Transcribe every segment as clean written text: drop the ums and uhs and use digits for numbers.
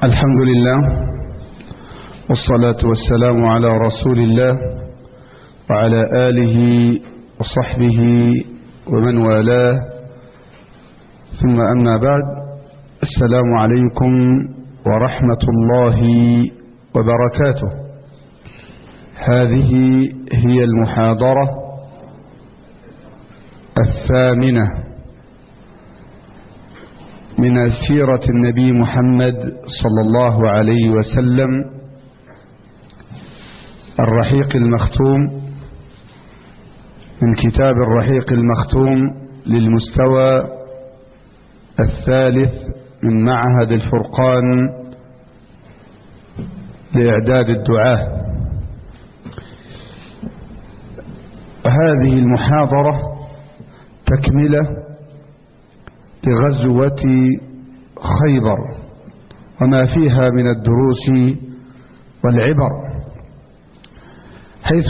الحمد لله والصلاة والسلام على رسول الله وعلى آله وصحبه ومن والاه، ثم أما بعد. السلام عليكم ورحمة الله وبركاته. هذه هي المحاضرة 8 من سيرة النبي محمد صلى الله عليه وسلم، الرحيق المختوم، من كتاب الرحيق المختوم للمستوى 3 من معهد الفرقان لإعداد الدعاة. هذه المحاضرة تكملة لغزوة خيبر وما فيها من الدروس والعبر، حيث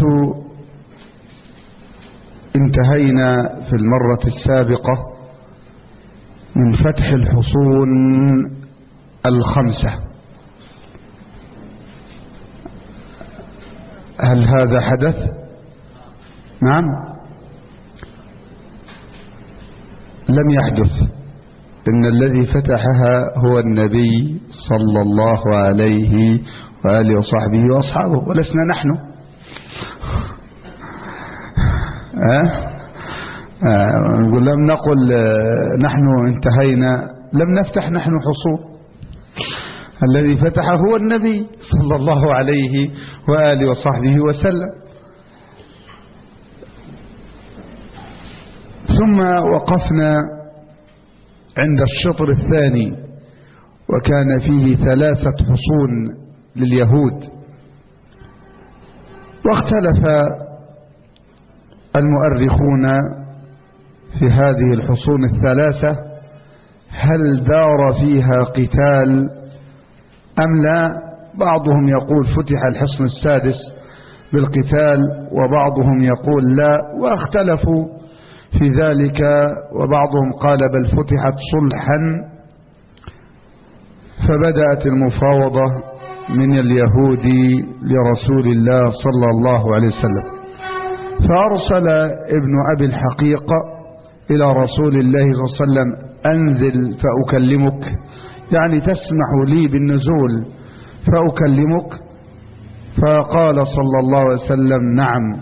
انتهينا في المرة السابقة من فتح الحصون 5. هل هذا حدث؟ نعم، لم يحدث، إن الذي فتحها هو النبي صلى الله عليه وآله وصحبه وأصحابه، ولسنا نحن. لم نقل نحن انتهينا، لم نفتح نحن حصول. الذي فتح هو النبي صلى الله عليه وآله وصحبه وسلم. ثم وقفنا عند الشطر الثاني، وكان فيه 3 حصون لليهود، واختلف المؤرخون في هذه الحصون 3 هل دار فيها قتال أم لا. بعضهم يقول فتح الحصن 6 بالقتال، وبعضهم يقول لا، واختلفوا في ذلك، وبعضهم قال بل فتحت صلحا. فبدأت المفاوضة من اليهود لرسول الله صلى الله عليه وسلم، فأرسل ابن أبي الحقيق إلى رسول الله صلى الله عليه وسلم: أنزل فأكلمك، يعني تسمح لي بالنزول فأكلمك؟ فقال صلى الله عليه وسلم: نعم.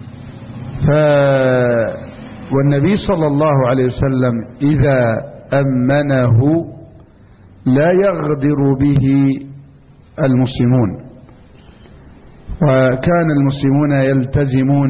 والنبي صلى الله عليه وسلم إذا أمنه لا يغدر به المسلمون، وكان المسلمون يلتزمون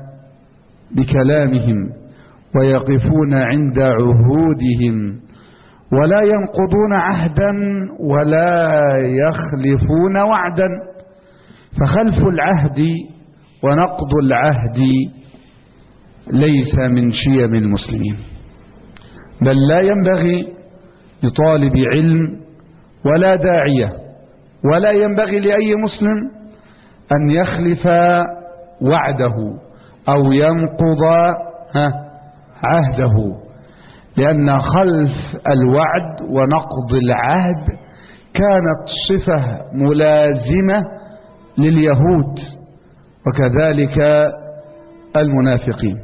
بكلامهم ويقفون عند عهودهم، ولا ينقضون عهدا ولا يخلفون وعدا. فخلف العهد ونقض العهد ليس من شيم المسلمين، بل لا ينبغي لطالب علم ولا داعية ولا ينبغي لأي مسلم أن يخلف وعده أو ينقض عهده، لأن خلف الوعد ونقض العهد كانت صفة ملازمة لليهود وكذلك المنافقين.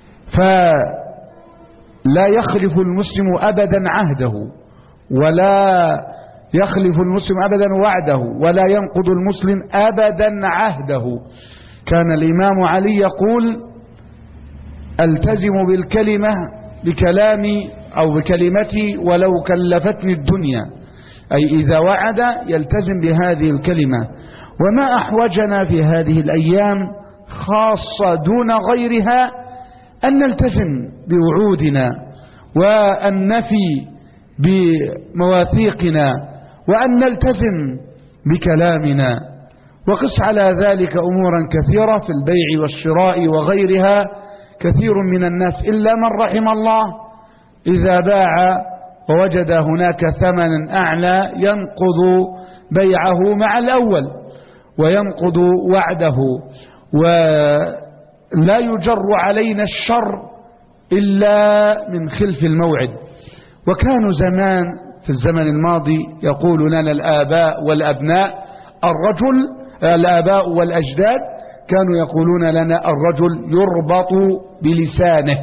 فلا يخلف المسلم أبدا عهده، ولا يخلف المسلم أبدا وعده، ولا ينقض المسلم أبدا عهده. كان الإمام علي يقول: ألتزم بالكلمة بكلامي أو بكلمتي ولو كلفتني الدنيا، أي إذا وعد يلتزم بهذه الكلمة. وما أحوجنا في هذه الأيام خاصة دون غيرها أن نلتزم بوعودنا، وأن نفي بمواثيقنا، وأن نلتزم بكلامنا. وقس على ذلك أمورا كثيرة في البيع والشراء وغيرها. كثير من الناس إلا من رحم الله إذا باع ووجد هناك ثمنا أعلى ينقض بيعه مع الأول وينقض وعده، ولا يجر علينا الشر إلا من خلف الموعد. وكانوا زمان في الزمن الماضي يقول لنا الآباء والأبناء الآباء والأجداد كانوا يقولون لنا الرجل يربط بلسانه.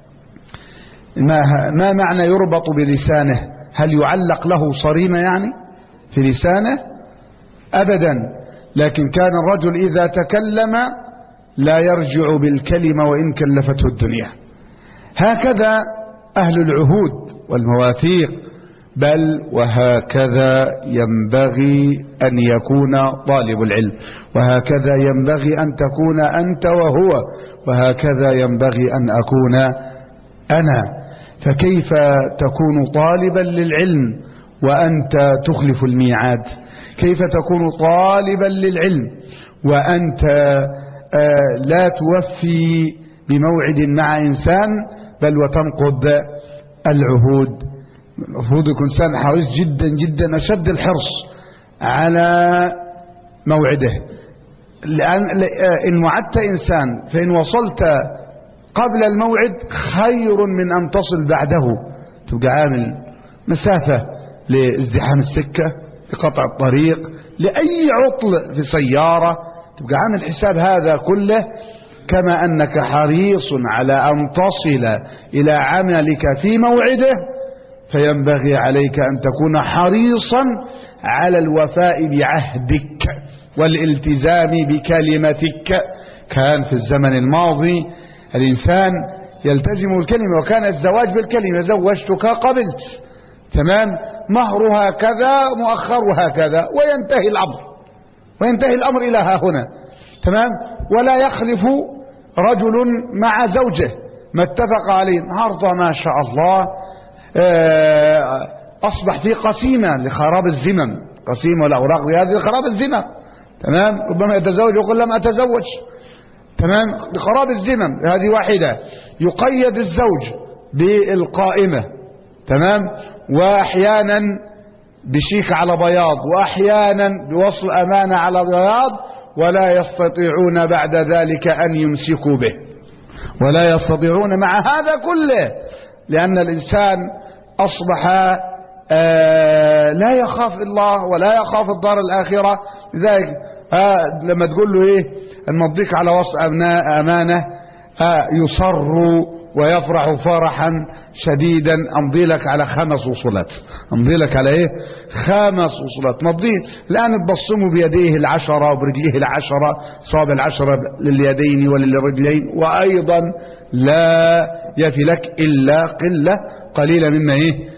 ما معنى يربط بلسانه؟ هل يعلق له صريمة يعني في لسانه؟ أبدا، لكن كان الرجل إذا تكلم لا يرجع بالكلمة وإن كلفته الدنيا. هكذا أهل العهود والمواثيق، بل وهكذا ينبغي أن يكون طالب العلم، وهكذا ينبغي أن تكون أنت وهو، وهكذا ينبغي أن أكون أنا. فكيف تكون طالبا للعلم وأنت تخلف الميعاد؟ كيف تكون طالبا للعلم وأنت لا توفي بموعد مع إنسان بل وتنقض العهود؟ المفروض يكون إنسان حريص جدا جدا أشد الحرص على موعده، لأن إن وعدت إنسان فإن وصلت قبل الموعد خير من أن تصل بعده، تبقى عامل مسافة لازدحام السكة، لقطع الطريق، لأي عطل في سيارة، تبقى عامل حساب هذا كله. كما أنك حريص على أن تصل إلى عملك في موعده، فينبغي عليك أن تكون حريصا على الوفاء بعهدك والالتزام بكلمتك. كان في الزمن الماضي الإنسان يلتزم الكلمة، وكان الزواج بالكلمة: زوجتك قبلت، تمام، مهرها كذا، مؤخرها كذا، وينتهي الأمر إلى ها هنا، تمام. ولا يخلف رجل مع زوجه ما اتفق عليه. النهارده ما شاء الله أصبح في قسيمة لخراب الذمم، قسيمة والأوراق هذه لخراب الذمم، تمام. ربما يتزوج ويقول لم أتزوج، تمام، لخراب الذمم. هذه واحدة. يقيد الزوج بالقائمة، تمام، وأحيانا بشيك على بياض، وأحيانا بوصل أمانة على بياض، ولا يستطيعون بعد ذلك أن يمسكوا به، ولا يستطيعون مع هذا كله، لأن الإنسان أصبح لا يخاف الله ولا يخاف الدار الآخرة. لذلك لما تقول له إيه نمضيك على وصل أمانة يصر ويفرح فرحا شديدا. أمضي لك على 5 وصولات، أمضي لك على إيه 5 وصولات، مضيه. الآن تبصموا بيديه 10 وبرجليه 10، صاب 10 لليدين وللرجلين، وأيضا لا يفي لك إلا قلة قليلة مما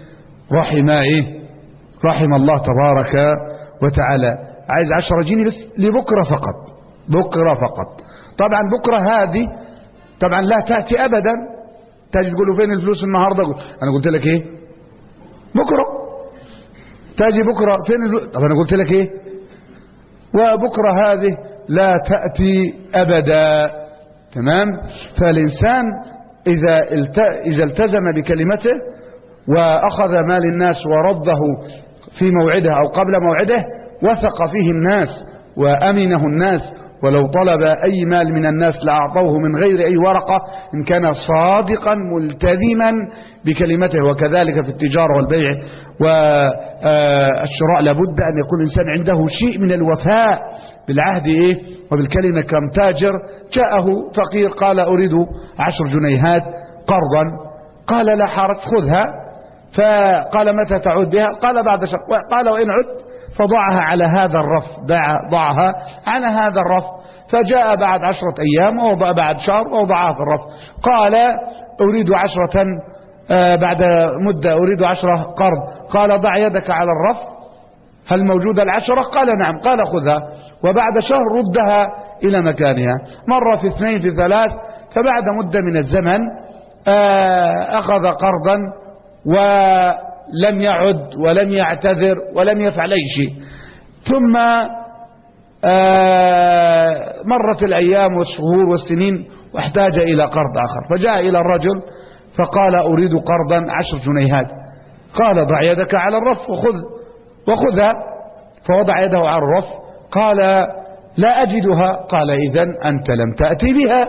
رحم الله تبارك وتعالى. عايز 10 جنيه بس لبكرة فقط، بكرة فقط. طبعا بكرة هذه طبعا لا تأتي أبدا. تجي تقول فين الفلوس النهاردة؟ أنا قلت لك إيه بكرة. تجي بكرة فين الفلوس؟ طب أنا قلت لك إيه. وبكرة هذه لا تأتي أبدا، تمام. فالإنسان إذا التزم بكلمته وأخذ مال الناس ورده في موعده أو قبل موعده، وثق فيه الناس وأمنه الناس، ولو طلب أي مال من الناس لأعطوه من غير أي ورقة إن كان صادقا ملتزما بكلمته. وكذلك في التجارة والبيع والشراء لابد أن يكون الإنسان عنده شيء من الوفاء بالعهد وبالكلمة. كم تاجر جاءه فقير قال أريد 10 جنيهات قرضا، قال لا حرج خذها. فقال متى تعود بها؟ قال بعد شهر. قال وإن عدت فضعها على هذا الرف، ضعها على هذا الرف. فجاء بعد 10 أيام ووضع بعد شهر ووضعها في الرف. قال أريد 10 بعد مدة أريد 10 قرض. قال ضع يدك على الرف، هل موجودة 10؟ قال نعم. قال خذها، وبعد شهر ردها إلى مكانها. مرة في 2 في 3. فبعد مدة من الزمن أخذ قرضا ولم يعد ولم يعتذر ولم يفعل أي شيء. ثم مرت الأيام والشهور والسنين واحتاج إلى قرض آخر، فجاء إلى الرجل فقال أريد قرضا 10 جنيهات. قال ضع يدك على الرف وخذها. فوضع يده على الرف. قال لا أجدها. قال إذن أنت لم تأتي بها،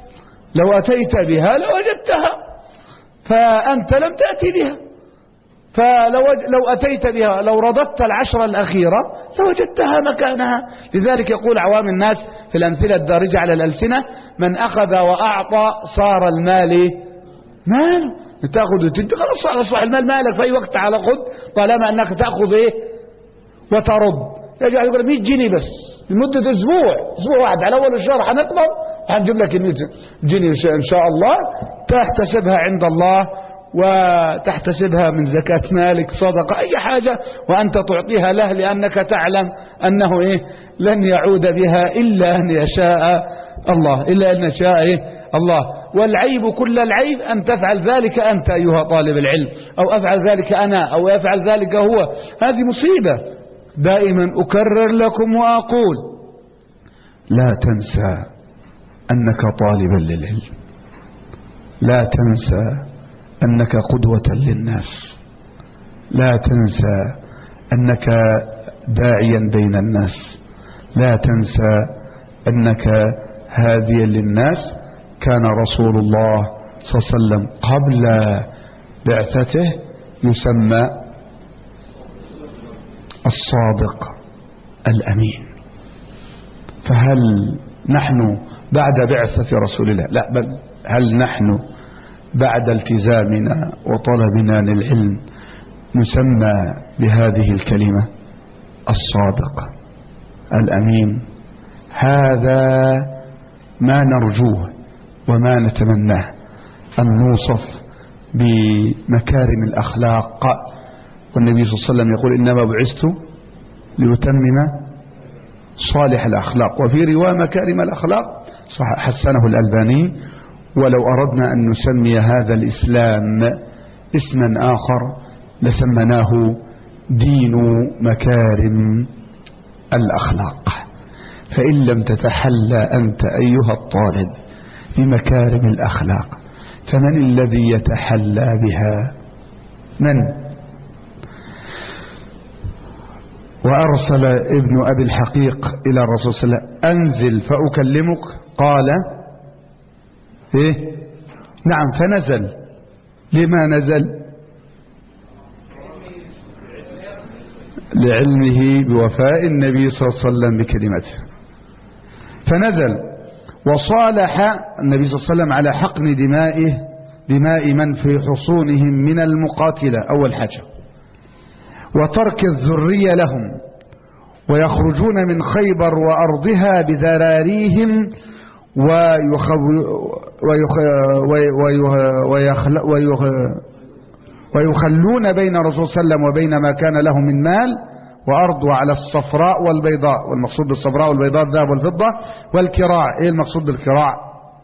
لو أتيت بها لوجدتها، فأنت لم تأتي بها. فلو أتيت بها، لو رددت العشر الأخيرة لوجدتها مكانها. لذلك يقول عوام الناس في الأمثلة الدارجة على الألسنة: من أخذ وأعطى صار المال ماله. تأخذ وتدي خلاص أصبح المال مالك في أي وقت، على خذ طالما أنك تأخذ إيه وترد. يجي يقول 100 جنيه بس لمدة أسبوع واحد، على أول الشهر حنقبض وحنجيب لك 100 جنيه إن شاء الله، تحتسبها عند الله وتحتسبها من زكاة مالك، صدقة، أي حاجة، وأنت تعطيها له لأنك تعلم أنه إيه لن يعود بها إلا أن يشاء الله، إلا أن يشاء إيه الله. والعيب كل العيب أن تفعل ذلك أنت أيها طالب العلم، أو أفعل ذلك أنا، أو يفعل ذلك هو. هذه مصيبة. دائما أكرر لكم وأقول: لا تنسى أنك طالبا للعلم، لا تنسى أنك قدوة للناس، لا تنسى أنك داعيا بين الناس، لا تنسى أنك هاديا للناس. كان رسول الله صلى الله عليه وسلم قبل بعثته يسمى الصادق الأمين. فهل نحن بعد بعثة رسول الله، لا بل هل نحن بعد التزامنا وطلبنا للعلم نسمى بهذه الكلمة الصادق الأمين؟ هذا ما نرجوه وما نتمناه، أن نوصف بمكارم الأخلاق. والنبي صلى الله عليه وسلم يقول: إنما بعثت ليتمم صالح الأخلاق، وفي رواية مكارم الأخلاق، حسنه الألباني. ولو أردنا أن نسمي هذا الإسلام اسما آخر لسمناه دين مكارم الأخلاق. فإن لم تتحلى أنت أيها الطالب بمكارم الأخلاق فمن الذي يتحلى بها؟ من؟ وأرسل ابن أبي الحقيق إلى الرسول صلى الله عليه وسلم: أنزل فأكلمك. قال: إيه؟ نعم. فنزل. لما نزل؟ لعلمه بوفاء النبي صلى الله عليه وسلم بكلمته. فنزل وصالح النبي صلى الله عليه وسلم على حقن دماء من في حصونهم من المقاتلة، أول حاجة، وترك الذرية لهم، ويخرجون من خيبر وأرضها بذراريهم ويخلون بين الرسول صلى الله عليه وسلم وبين ما كان له من مال وأرض، على الصفراء والبيضاء. والمقصود بالصفراء والبيضاء الذهب والفضة. والكراع، إيه المقصود بالكراع؟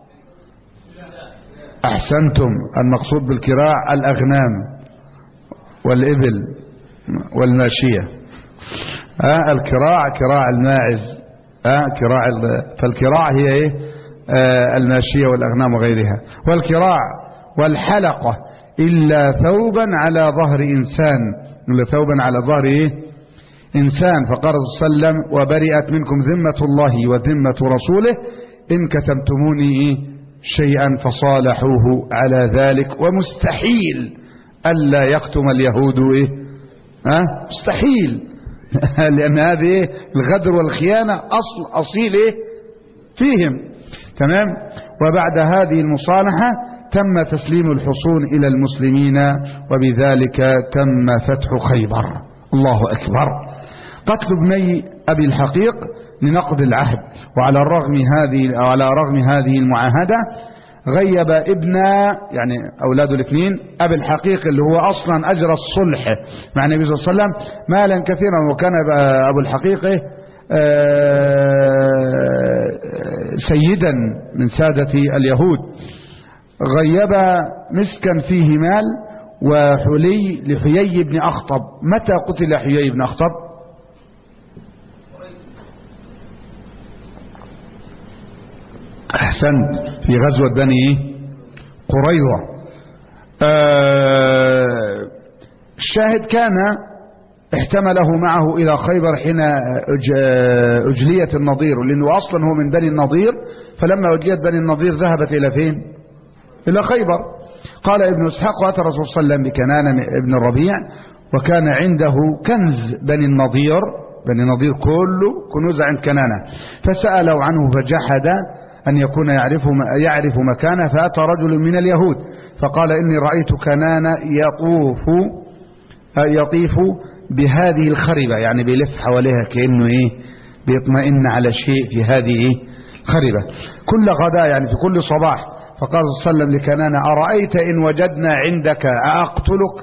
أحسنتم، المقصود بالكراع الأغنام والإبل والماشية. الكراع كراع الماعز، فالكراع هي إيه؟ الماشية والأغنام وغيرها. والكراع والحلقة إلا ثوبا على ظهر إنسان، إلا ثوبا على ظهر إيه؟ إنسان. فقال صلى الله عليه وسلم: وبرئت منكم ذمة الله وذمة رسوله إن كتمتموني إيه؟ شيئا فصالحوه على ذلك. ومستحيل ألا يكتم اليهود إيه؟ مستحيل لأن هذه إيه؟ الغدر والخيانة أصيل إيه؟ فيهم. تمام. وبعد هذه المصالحة تم تسليم الحصون إلى المسلمين، وبذلك تم فتح خيبر. الله أكبر. قتل ابني أبي الحقيق لنقض العهد. وعلى رغم هذه المعاهدة غيب ابن، يعني أولاده الاثنين، أبي الحقيق اللي هو أصلا أجرى الصلح مع النبي صلى الله عليه وسلم مالا كثيرا. وكان أبو الحقيق سيدا من سادة اليهود. غيب مسكا فيه مال وحلي لحيي بن أخطب. متى قتل حيي بن أخطب؟ أحسنت، في غزوة بني قريظة. الشاهد كان احتمله معه إلى خيبر حين أجلية النضير، لأنه أصلا هو من بني النضير، فلما أجليت بني النضير ذهبت إلى فين؟ إلى خيبر. قال ابن إسحاق: وأتى الرسول صلى الله عليه وسلم بكنانة ابن الربيع، وكان عنده كنز بني النضير، بني النضير كله كنوز عند كنانة، فسأله عنه فجحد أن يكون يعرف مكانه. فأتى رجل من اليهود فقال: إني رأيت كنانة يطيف بهذه الخربة، يعني بيلف حواليها كأنه بيطمئن على شيء في هذه الخربة كل غداء، يعني في كل صباح. فقال صلى الله عليه وسلم لكنانة: أرأيت إن وجدنا عندك أقتلك؟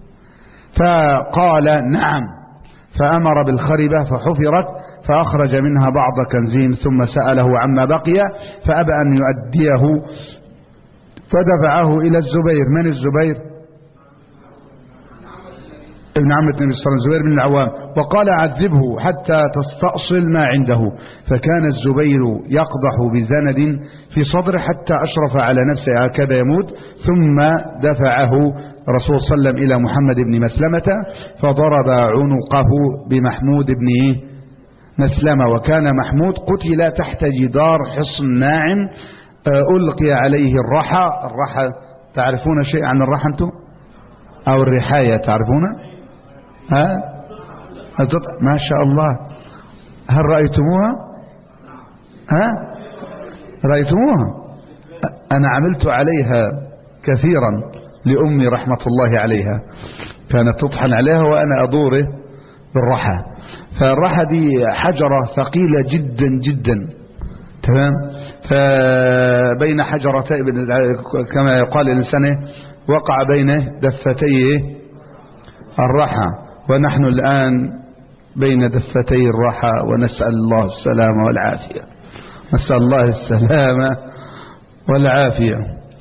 فقال: نعم. فأمر بالخربة فحفرت، فأخرج منها بعض كنزين، ثم سأله عما بقي فأبى أن يؤديه، فدفعه إلى الزبير. من الزبير؟ ابن عمة النبي صلى الله عليه وسلم، الزبير بن العوام، وقال: عذبه حتى تستأصل ما عنده. فكان الزبير يقضح بزند في صدره حتى أشرف على نفسه هكذا يموت، ثم دفعه رسول صلى الله عليه وسلم إلى محمد بن مسلمة فضرب عنقه بمحمود بن مسلمة. وكان محمود قتل تحت جدار حصن ناعم ألقي عليه الرحى. تعرفون شيء عن الرحى أنتم؟ أو الرحاية تعرفون؟ ما شاء الله. هل رأيتموها؟ رأيتموها؟ أنا عملت عليها كثيرا لأمي رحمة الله عليها، كانت تطحن عليها وأنا أدوره بالرحى. فالرحى دي حجرة ثقيلة جدا جدا، تمام؟ فبين حجرتين كما يقال الإنسان وقع بين دفتي الرحى، ونحن الآن بين دفتي الرحى، ونسأل الله السلامة والعافية، نسأل الله السلامة والعافية.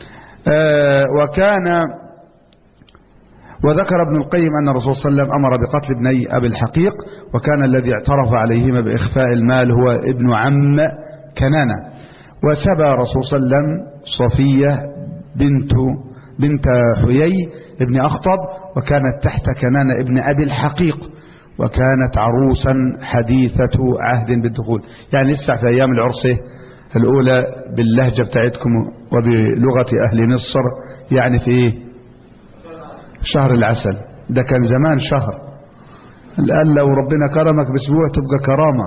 وذكر ابن القيم أن الرسول صلى الله عليه وسلم أمر بقتل ابني أبي الحقيق، وكان الذي اعترف عليهما بإخفاء المال هو ابن عم كنانة. وسبى رسول صلى الله عليه وسلم صفية بنت حيي ابن أخطب، وكانت تحت كنانة ابن أبي الحقيق، وكانت عروسا حديثة عهد بالدخول، يعني لسه في أيام العرسة الأولى باللهجة بتاعتكم وبلغة أهل مصر، يعني في شهر العسل. ده كان زمان شهر، الآن لو ربنا كرمك بأسبوع تبقى كرامة.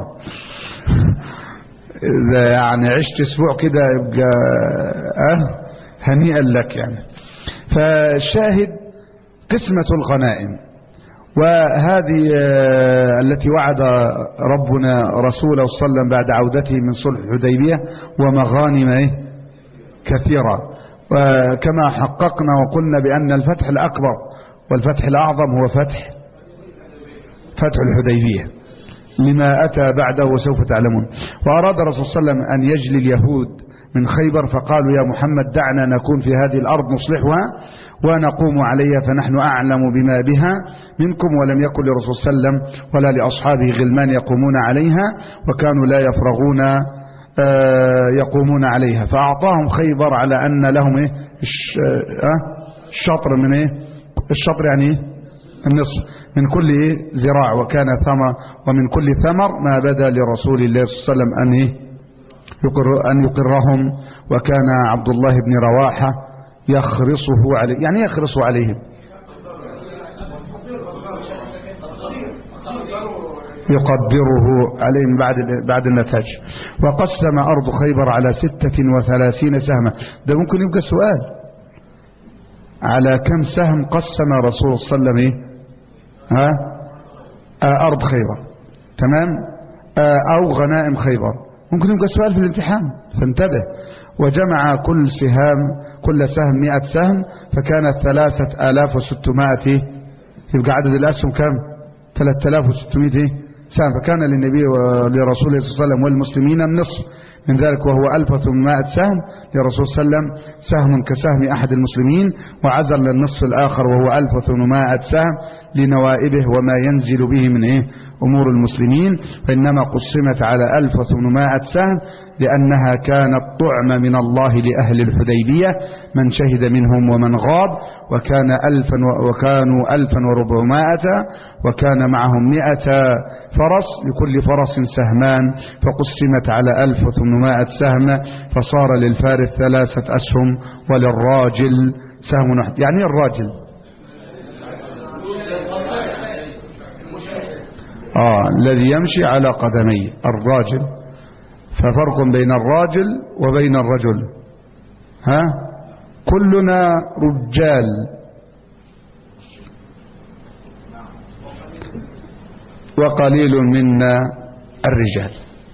إذا يعني عشت أسبوع كده يبقى هنيئا لك يعني. فالشاهد قسمة الغنائم، وهذه التي وعد ربنا رسوله صلى الله عليه وسلم بعد عودته من صلح الحديبية، ومغانم كثيرة. وكما حققنا وقلنا بأن الفتح الأكبر والفتح الأعظم هو فتح الحديبية لما أتى بعده وسوف تعلمون. وأراد الرسول صلى الله عليه وسلم أن يجلي اليهود من خيبر، فقالوا: يا محمد دعنا نكون في هذه الأرض نصلحها ونقوم عليها، فنحن أعلم بما بها منكم. ولم يكن للرسول صلى الله عليه وسلم ولا لأصحابه غلمان يقومون عليها، وكانوا لا يفرغون يقومون عليها. فأعطاهم خيبر على أن لهم الشطر من الشطر يعني النصف من كل ذراع، وكان ثمر ومن كل ثمر ما بدا لرسول الله صلى الله عليه وسلم أن يقرهم. وكان عبد الله بن رواحة يخرصه عليه، يعني يخرص عليهم، يقدره عليهم بعد النتاج. وقسم أرض خيبر على 36 سهما. ده ممكن يبقى سؤال، على كم سهم قسم رسول صلى الله عليه وسلم أرض خيبر، تمام؟ أو غنائم خيبر، ممكن يبقى سؤال في الامتحان، فانتبه. وجمع كل سهم 100 سهم، فكانت 3600. يبقى عدد الأسهم كم؟ 3600 سهم. فكان للنبي ولرسوله صلى الله عليه وسلم والمسلمين النصف من ذلك، وهو 1800 سهم. لرسول صلى الله عليه وسلم سهم كسهم أحد المسلمين، وعزل للنصف الآخر وهو 1800 سهم لنوائبه وما ينزل به من أمور المسلمين. فإنما قسمت على 1800 سهم لأنها كانت طعم من الله لأهل الحديبية، من شهد منهم ومن غاب. وكانوا 1400، وكان معهم 100 فرس، لكل فرس سهمان، فقسمت على 1800 سهم، فصار للفارس 3 أسهم وللراجل سهم واحد. يعني الراجل الذي يمشي على قدميه الراجل. ففرق بين الراجل وبين الرجل. كلنا رجال. وقليل منا الرجال.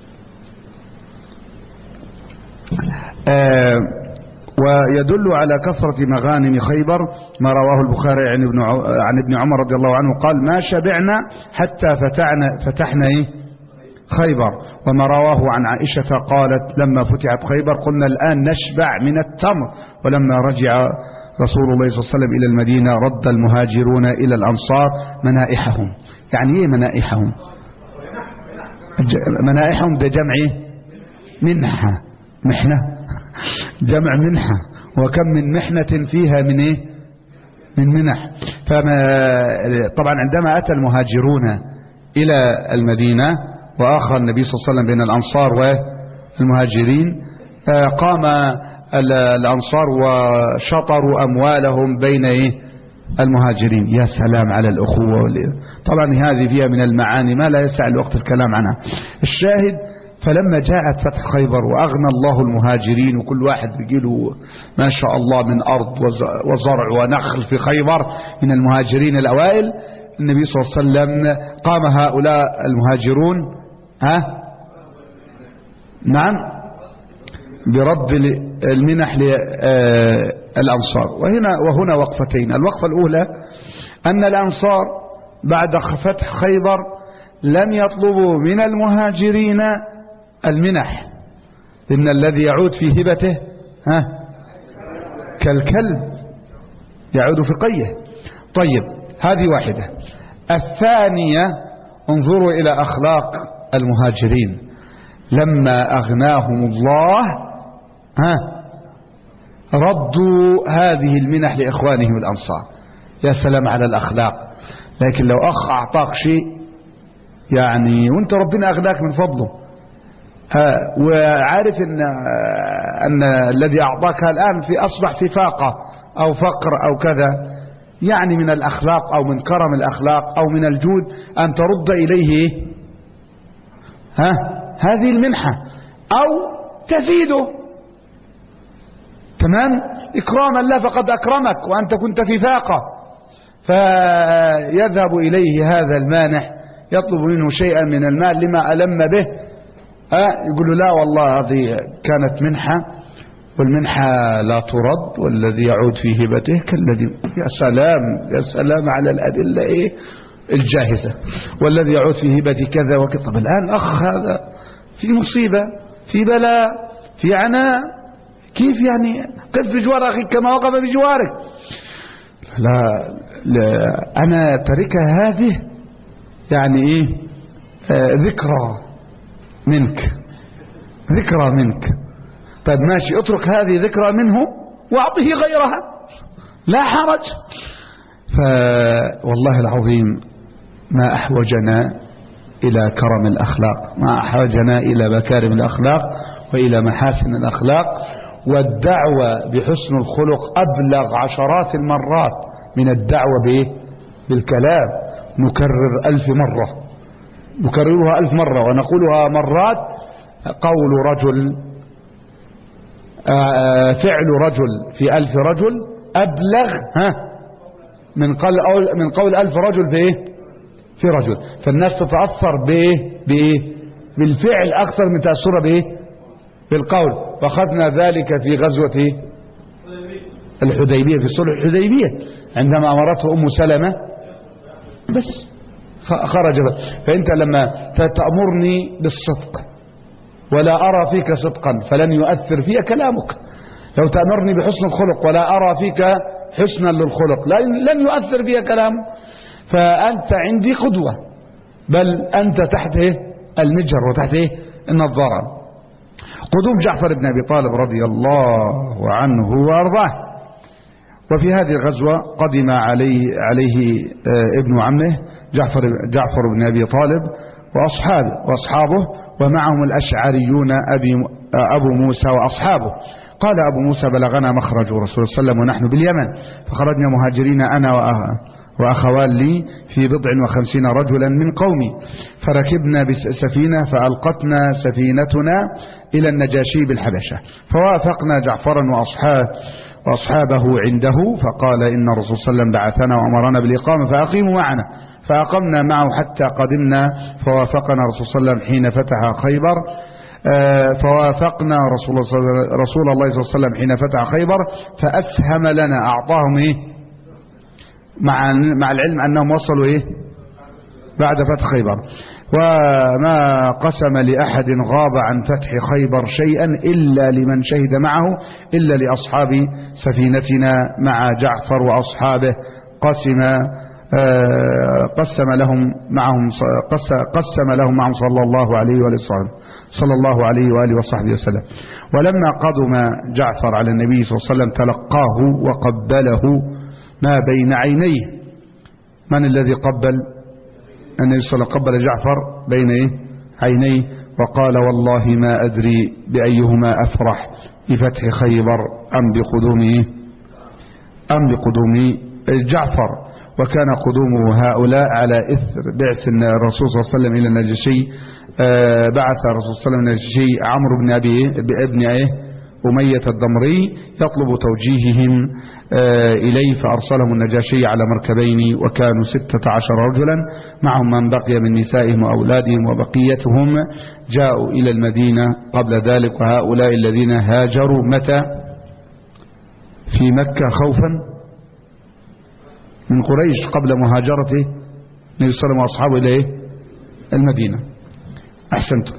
ويدل على كثرة مغانم خيبر ما رواه البخاري عن ابن عمر رضي الله عنه قال: ما شبعنا حتى فتحنا خيبر. وما رواه عن عائشة قالت: لما فتحت خيبر قلنا الآن نشبع من التمر. ولما رجع رسول الله صلى الله عليه وسلم إلى المدينة رد المهاجرون إلى الأنصار منائحهم. يعني ايه منائحهم؟ منائحهم ده جمع منحة. محنة جمع منحة. وكم من محنة فيها من من منح. طبعا عندما أتى المهاجرون إلى المدينة وآخر النبي صلى الله عليه وسلم بين الأنصار والمهاجرين قام الأنصار وشطروا أموالهم بين المهاجرين. يا سلام على الأخوة. طبعا هذه فيها من المعاني ما لا يسع الوقت الكلام عنها. الشاهد: فلما جاءت فتح خيبر وأغنى الله المهاجرين وكل واحد بيجيله ما شاء الله من أرض وزرع ونخل في خيبر من المهاجرين الأوائل، النبي صلى الله عليه وسلم قام هؤلاء المهاجرون نعم برد المنح للأنصار. وهنا وقفتين. الوقفة الأولى أن الأنصار بعد فتح خيبر لم يطلبوا من المهاجرين المنح، إن الذي يعود في هبته كالكلب يعود في قيه. طيب، هذه واحدة. الثانية: انظروا إلى أخلاق المهاجرين لما أغناهم الله ردوا هذه المنح لإخوانهم الأنصار. يا سلام على الأخلاق. لكن لو أخ أعطاك شيء يعني وانت ربنا أغناك من فضله وعارف أن الذي أعطاك الآن أصبح في فاقة أو فقر أو كذا، يعني من الأخلاق أو من كرم الأخلاق أو من الجود أن ترد إليه هذه المنحة أو تزيده. تمام؟ إكرام الله فقد أكرمك وأنت كنت في فاقة، فيذهب إليه هذا المانح يطلب منه شيئا من المال لما ألم به، يقول له: لا والله هذه كانت منحة والمنحة لا ترد، والذي يعود في هبته كالذي. يا سلام يا سلام على الأدلة الجاهزة. والذي يعود في هبته كذا وكذا. طب الآن أخ هذا في مصيبة في بلاء في عناء، كيف يعني قف بجوار أخيك كما وقف بجوارك؟ لا أنا تركها هذه يعني ذكرى منك. طيب ماشي، اترك هذه ذكرى منه واعطه غيرها لا حرج. فوالله العظيم ما أحوجنا إلى كرم الأخلاق، ما أحوجنا إلى مكارم الأخلاق وإلى محاسن الأخلاق. والدعوة بحسن الخلق أبلغ عشرات المرات من الدعوة بالكلام. نكررها 1000 مرة ونقولها مرات. قول رجل فعل رجل في 1000 رجل أبلغ من قول 1000 رجل في رجل. فالناس تتأثر بالفعل أكثر من تأثر بالقول. وأخذنا ذلك في غزوة الحديبية، في صلح الحديبية عندما أمرته أم سلمة بس خرج. فأنت لما تأمرني بالصدق ولا أرى فيك صدقا فلن يؤثر في كلامك. لو تأمرني بحسن الخلق ولا أرى فيك حسنا للخلق لن يؤثر في كلامك. فأنت عندي قدوة، بل أنت تحت المجهر وتحت النظارة. قدوم جعفر بن أبي طالب رضي الله عنه وأرضاه. وفي هذه الغزوة قدم عليه ابن عمه جعفر بن أبي طالب وأصحابه ومعهم الأشعريون أبو موسى وأصحابه. قال أبو موسى بلغنا مخرج رسول الله صلى الله عليه وسلم ونحن باليمن، فخرجنا مهاجرين أنا وأخوان لي في 50 رجلا من قومي، فركبنا بسفينة فألقتنا سفينتنا إلى النجاشي بالحبشة، فوافقنا جعفرا وأصحابه عنده، فقال إن الرسول صلى الله عليه وسلم بعثنا وأمرنا بالإقامة فأقيموا معنا، فأقمنا معه حتى قدمنا، فوافقنا الرسول صلى الله عليه وسلم حين فتح خيبر، فوافقنا رسول الله صلى الله عليه وسلم حين فتح خيبر فأسهم لنا، أعطاهم إيه مع العلم أنهم وصلوا إيه بعد فتح خيبر، وما قسم لأحد غاب عن فتح خيبر شيئا إلا لمن شهد معه إلا لأصحاب سفينتنا مع جعفر وأصحابه، قسم لهم معهم صلى الله عليه وآله وصحبه وسلم. ولما قدم جعفر على النبي صلى الله عليه وسلم تلقاه وقبله ما بين عينيه. من الذي قبل النبي صلى الله عليه وسلم؟ قبل جعفر بين عينيه وقال والله ما أدري بأيهما أفرح بفتح خيبر أم بقدوم جعفر. وكان قدوم هؤلاء على إثر بعث الرسول صلى الله عليه وسلم إلى النجاشي. بعث الرسول صلى الله عليه وسلم النجاشي عمرو بن أمية الضمري يطلب توجيههم إليه، فأرسلهم النجاشي على مركبين، وكانوا 16 رجلا معهم من بقي من نسائهم وأولادهم، وبقيتهم جاءوا إلى المدينة قبل ذلك. وهؤلاء الذين هاجروا متى؟ في مكة خوفا من قريش قبل مهاجرته النبي صلى الله عليه وسلم وأصحابه إلى المدينة. أحسنتم.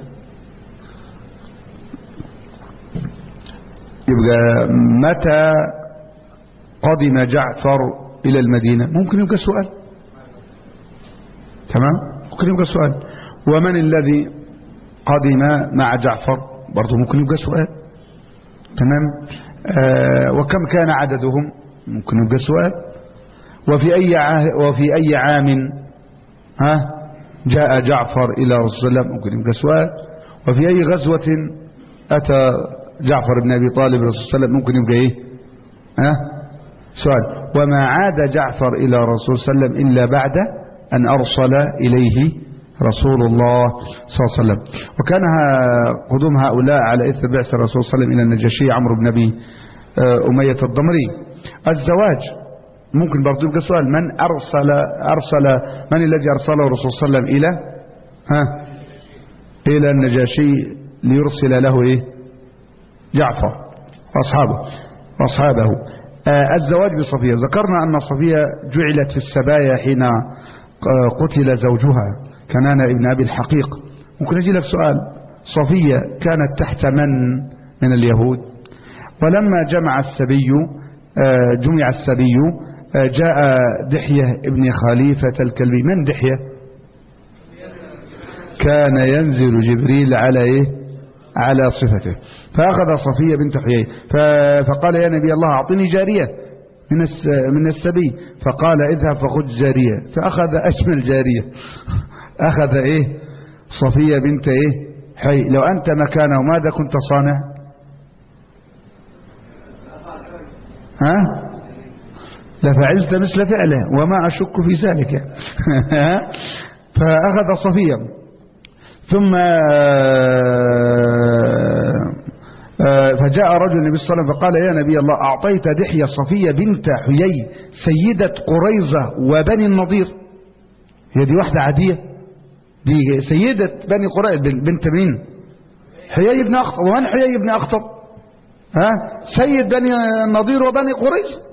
يبقى متى قدم جعفر إلى المدينة؟ ممكن يبقى سؤال. تمام، ممكن يبقى سؤال. ومن الذي قدم مع جعفر؟ برضو ممكن يبقى سؤال. تمام. وكم كان عددهم؟ ممكن يبقى سؤال. وفي أي عام جاء جعفر إلى رسول الله؟ ممكن يبقى سؤال. وفي أي غزوة أتى جعفر بن أبي طالب رسول الله صلى الله عليه وسلم؟ ممكن يبقى سؤال. وما عاد جعفر إلى رسول صلى الله عليه وسلم إلا بعد أن أرسل إليه رسول الله صلى الله عليه وسلم. وكان قدوم هؤلاء على إثر بعث الرسول صلى الله عليه وسلم إلى النجاشي عمرو بن أبي أمية الضمري. الزواج ممكن برضو يبقى سؤال. من الذي أرسله الرسول صلى الله عليه وسلم إلى النجاشي ليرسل له جعفر وأصحابه. الزواج بصفية. ذكرنا أن صفية جعلت في السبايا حين قتل زوجها كنان ابن أبي الحقيق. ممكن أجي لك سؤال. صفية كانت تحت من اليهود، ولما جمع السبي جاء دحية ابن خليفة الكلبي. من دحية؟ كان ينزل جبريل على صفته، فأخذ صفية بنت حيي فقال يا نبي الله أعطني جارية من السبي، فقال اذهب فخذ جارية، فأخذ أجمل جارية، أخذ صفية بنت حي. لو أنت مكانه ماذا كنت صانع؟ لفعلت مثل فعله وما أشك في ذلك. فأخذ صفية. ثم فجاء رجل النبي صلى الله عليه وسلم فقال يا نبي الله أعطيت دحية صفية بنت حيي سيدة قريظة وبني النضير. هي دي واحدة عادية؟ دي سيدة بني قريظة بنت مين؟ حيي بن أخطب. ومن حيي بن أخطب؟ سيد بني النضير وبني قريظة،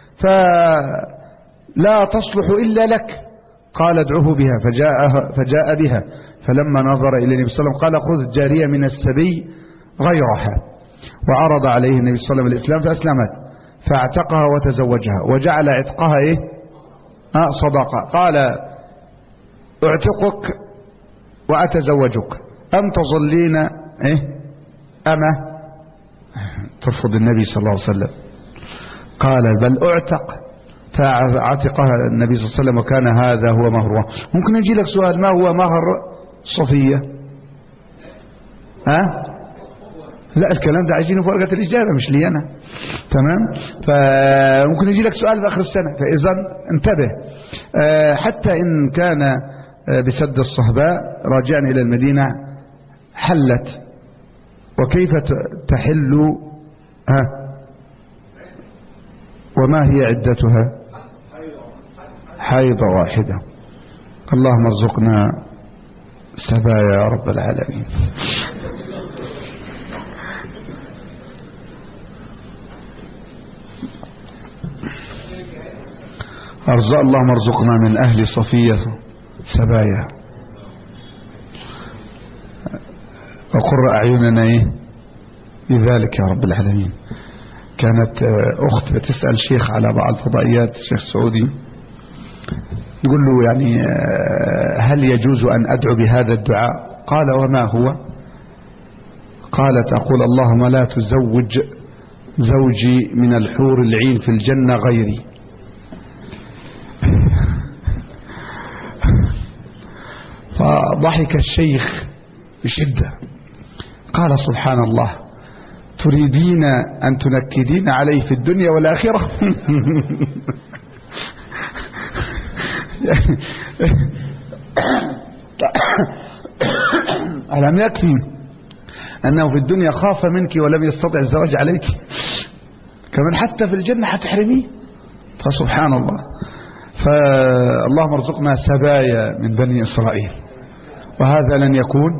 فلا تصلح إلا لك. قال ادعوه بها، فجاء بها، فلما نظر إلى النبي صلى الله عليه وسلم قال خذ جارية من السبي غيرها، وعرض عليه النبي صلى الله عليه وسلم الإسلام فأسلمت، فاعتقها وتزوجها وجعل عتقها صدقة. قال اعتقك وأتزوجك أم تظلين أما ترفض النبي صلى الله عليه وسلم. قال بل اعتق، فعتقها النبي صلى الله عليه وسلم، وكان هذا هو مهرها. ممكن يجي لك سؤال. ما هو مهر صفية؟ لا الكلام ده عايزينه في ورقة الإجابة مش لي أنا. تمام. فممكن يجي لك سؤال في آخر السنة، فإذا انتبه. حتى إن كان بسد الصهباء راجعا إلى المدينة حلت. وكيف تحل؟ وما هي عدتها؟ حيضة واحدة. اللهم ارزقنا سبايا يا رب العالمين. اللهم ارزقنا من أهل صفية سبايا، وقر أعيننا بذلك يا رب العالمين. كانت أخت بتسأل شيخ على بعض الفضائيات، الشيخ السعودي، تقول له يعني هل يجوز أن أدعو بهذا الدعاء؟ قال وما هو؟ قالت أقول اللهم لا تزوج زوجي من الحور العين في الجنة غيري. فضحك الشيخ بشدة، قال سبحان الله، تريدين أن تنكدين عليه في الدنيا والآخرة؟ ألم يكفي أنه في الدنيا خاف منك ولم يستطع الزواج عليك، كمان حتى في الجنة حتحرميه؟ فسبحان الله. فاللهم ارزقنا سبايا من بني إسرائيل، وهذا لن يكون.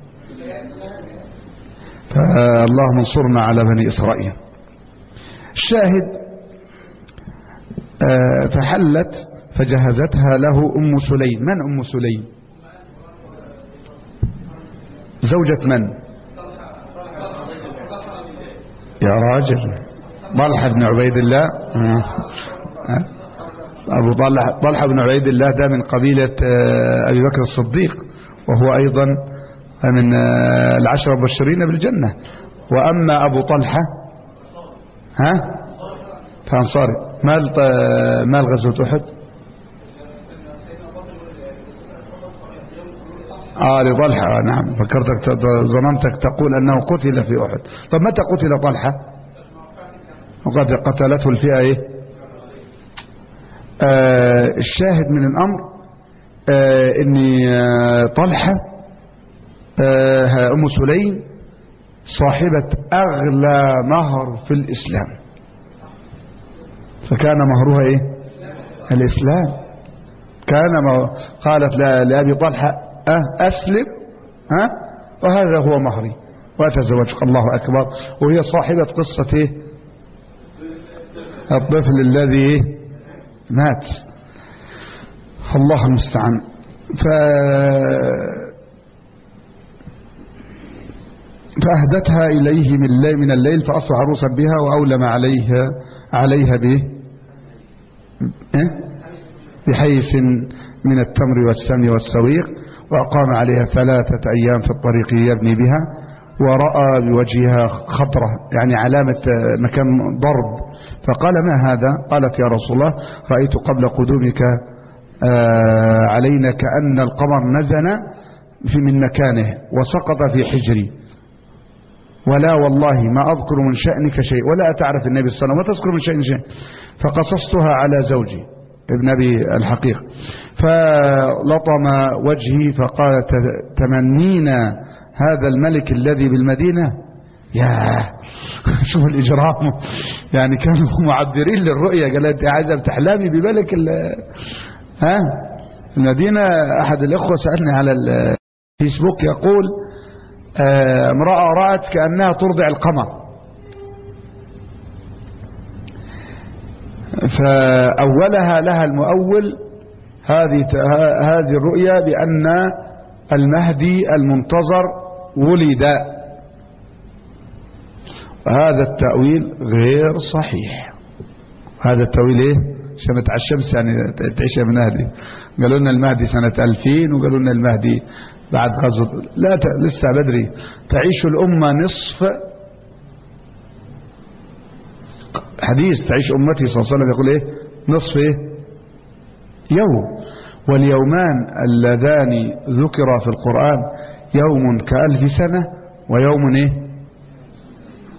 فاللهم انصرنا على بني إسرائيل. الشاهد فحلت فجهزتها له أم سليم. من أم سليم؟ زوجة من؟ يا راجل، طلحة بن عبيد الله. أبو طلحة بن عبيد الله ده من قبيلة أبي بكر الصديق، وهو أيضا من العشرة المبشرين بالجنة. وأما أبو طلحة فأنصاري. مال غزوة أحد؟ لطلحة. نعم، فكرتك ظننتك تقول أنه قتل في أحد. طب متى قتل طلحة؟ وقد قتلته الفئة الشاهد من الأمر أن طلحة أم سليم صاحبة أغلى مهر في الإسلام، فكان مهرها الإسلام. قالت لأبي طلحة أسلم وهذا هو مهري وأتزوجك. الله أكبر. وهي صاحبة قصة الطفل الذي مات. الله المستعان. فأهدتها إليه من الليل فأصبح عروسا بها وأولم عليها بحيث من التمر والسمن والسويق، وأقام عليها 3 أيام في الطريق يبني بها، ورأى بوجهها خضرة يعني علامة مكان ضرب. فقال ما هذا؟ قالت يا رسول الله رأيت قبل قدومك علينا كأن القمر نزل من مكانه وسقط في حجري، ولا والله ما أذكر من شأنك شيء ولا أتعرف النبي صلى الله عليه وسلم وتذكر من شيء. فقصصتها على زوجي ابن أبي الحقيق، فلطم وجهي فقال تمنينا هذا الملك الذي بالمدينة. يا شوف الإجرام، يعني كانوا معبرين للرؤية. قال انت عايزة بتحلامي بملك المدينة. أحد الإخوة سألني على الفيسبوك يقول امرأة رأت كأنها ترضع القمر، فأولها لها المؤول هذه الرؤيا بأن المهدي المنتظر ولد. هذا التأويل غير صحيح. هذا التأويل سنة الشمس يعني تعيش من أهلي. قالوا لنا المهدي سنة 2000 وقالوا لنا المهدي بعد غزوة. لا لسه بدري. تعيش الأمة نصف حديث، تعيش أمتي صلى الله عليه وسلم يقول نصف يوم. واليومان اللذان ذكر في القرآن يوم ك1000 سنة ويوم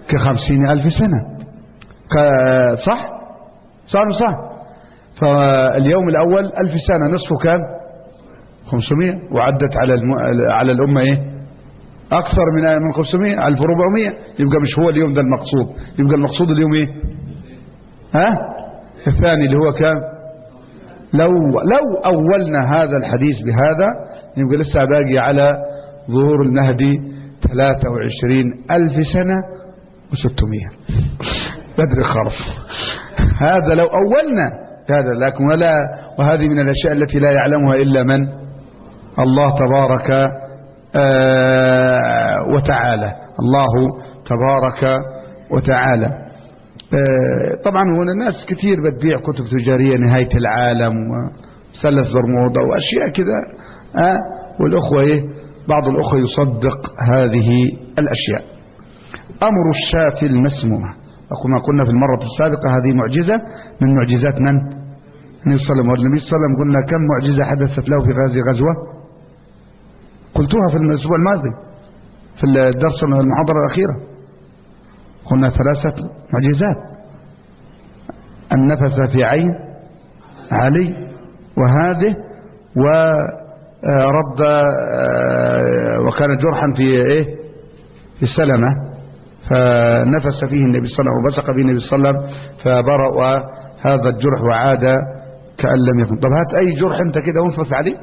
ك50,000 سنة صح؟ صح. فاليوم الأول 1000 سنة نصفه كان 500 وعدت على الأمة إيه؟ أكثر من 500 1400. يبقى مش هو اليوم ده المقصود، يبقى المقصود اليوم إيه؟ الثاني اللي هو كان لو أولنا هذا الحديث بهذا يبقى لسه باقي على ظهور المهدي 23,000 سنة و600 بدري خالص. هذا لو أولنا هذا، لكن وهذه من الأشياء التي لا يعلمها إلا من الله تبارك وتعالى. الله تبارك وتعالى. طبعا هنا الناس كثير بتبيع كتب تجارية نهاية العالم وثلث برمودا وأشياء كده، والأخوة بعض الأخوة يصدق هذه الأشياء. أمر الشاة المسمومة، كما قلنا في المرة السابقة هذه معجزة من معجزات من؟ النبي صلى الله عليه وسلم. والنبي صلى الله عليه وسلم قلنا كم معجزة حدثت له في هذه الغزوة؟ قلتوها في الأسبوع الماضي في الدرس المحاضرة الأخيرة، قلنا 3 معجزات: النفس في عين علي، وهذه، ورد وكان جرحا في سلمة فنفس فيه النبي صلى الله عليه وسلم وبصق فيه النبي صلى الله عليه وسلم فبرأ هذا الجرح وعاد كأن لم يكن. طب هات أي جرح أنت كده وانفث عليه،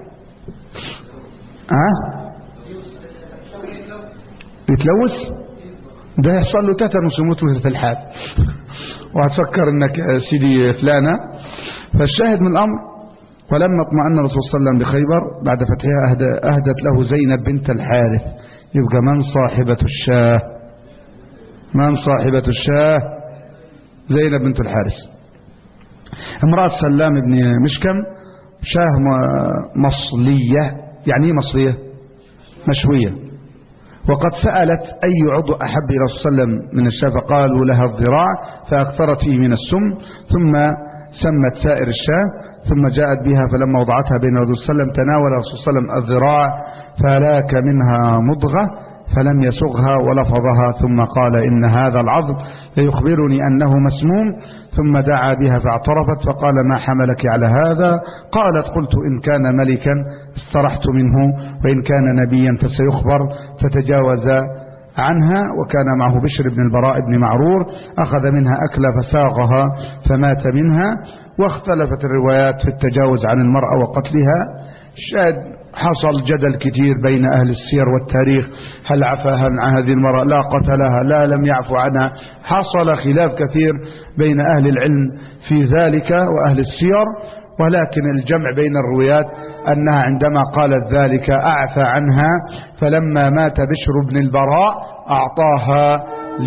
يتلوث، ده يحصل له تتنس يموت في الحال وهتفكر انك سيدي فلانة. فالشاهد من الأمر: ولما اطمأن الرسول صلى الله عليه وسلم بخيبر بعد فتحها أهدت له زينب بنت الحارث. يبقى من صاحبة الشاه؟ من صاحبة الشاه؟ زينب بنت الحارث، امرأة سلام بن مشكم، شاه مصلية. يعني ايه مصلية؟ مشوية. وقد سألت أي عضو أحب إلى رسول الله صلى الله عليه وسلم من الشاه، فقالوا لها الذراع، فأكثرت فيه من السم، ثم سمت سائر الشاه، ثم جاءت بها فلما وضعتها بين الرسول صلى الله عليه وسلم تناول الرسول صلى الله عليه وسلم الذراع فلاك منها مضغة فلم يسغها ولفظها، ثم قال: إن هذا العظم ليخبرني أنه مسموم. ثم دعا بها فاعترفت فقال: ما حملك على هذا؟ قالت: قلت إن كان ملكا استرحت منه، وإن كان نبيا فسيخبر. فتجاوز عنها، وكان معه بشر بن البراء بن معرور، أخذ منها أكلة فساغها فمات منها. واختلفت الروايات في التجاوز عن المرأة وقتلها. حصل جدل كثير بين أهل السير والتاريخ: هل عفاها عن هذه المرأة؟ لا قتلها؟ لا لم يعفو عنها؟ حصل خلاف كثير بين أهل العلم في ذلك وأهل السير، ولكن الجمع بين الروايات أنها عندما قالت ذلك أعفى عنها، فلما مات بشر بن البراء أعطاها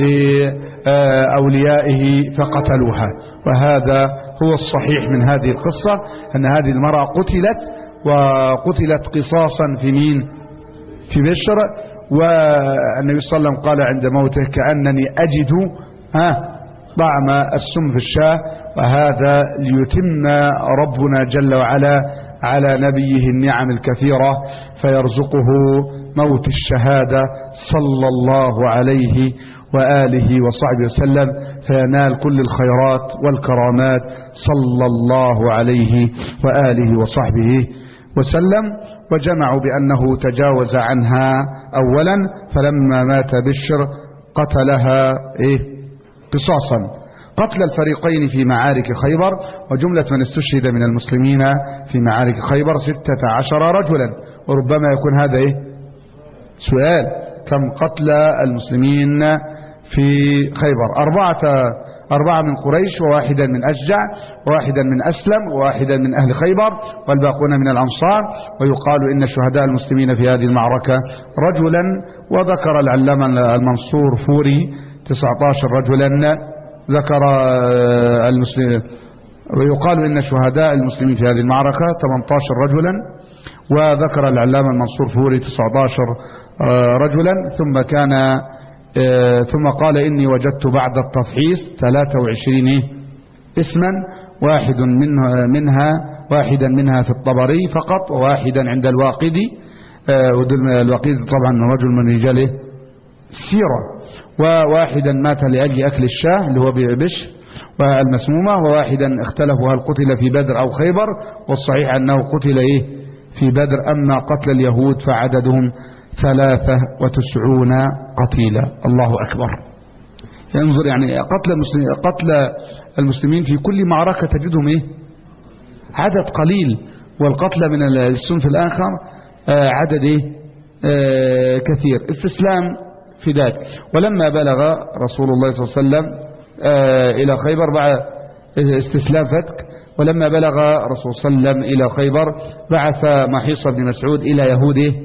لأوليائه فقتلوها. وهذا هو الصحيح من هذه القصة، أن هذه المرأة قتلت، وقتلت قصاصا في مين؟ في بشر. والنبي صلى الله عليه وسلم قال عند موته: كأنني أجد طعم السم في الشاه. وهذا ليتم ربنا جل وعلا على نبيه النعم الكثيرة فيرزقه موت الشهادة صلى الله عليه وآله وصحبه وسلم، فينال كل الخيرات والكرامات صلى الله عليه وآله وصحبه وسلم. وجمعوا بأنه تجاوز عنها أولا، فلما مات بشر قتلها قصاصا. قتل الفريقين في معارك خيبر، وجملة من استشهد من المسلمين في معارك خيبر 16 رجلا. وربما يكون هذا سؤال: كم قتل المسلمين في خيبر؟ 4 من قريش، وواحدا من أشجع، وواحدا من أسلم، وواحدا من أهل خيبر، والباقون من الأنصار. ويقال إن شهداء المسلمين في هذه المعركة رجلا. وذكر العلامة المنصور فوري 19 رجلا ذكر المسلمين. ويقال إن شهداء المسلمين في هذه المعركة 18 رجلا، وذكر العلامة المنصور فوري 19 رجلا. ثم قال: إني وجدت بعد التفحيص 23 اسما، واحدا منها في الطبري فقط، وواحدا عند الواقدي. الواقدي طبعا رجل من رجال السيرة. وواحدا مات لأجل أكل الشاه اللي هو بشر والمسمومة، وواحدا اختلفوا هل قتل في بدر أو خيبر، والصحيح أنه قتل في بدر. أما قتل اليهود فعددهم 93 قتيلا. الله أكبر. ينظر يعني قتل المسلمين في كل معركة تجدهم عدد قليل، والقتل من الصنف الآخر عدد كثير. استسلام في ذلك. ولما بلغ رسول الله صلى الله عليه وسلم إلى خيبر بعد استسلام فتك، ولما بلغ رسول الله صلى الله عليه وسلم إلى خيبر بعث محيص بن مسعود إلى يهود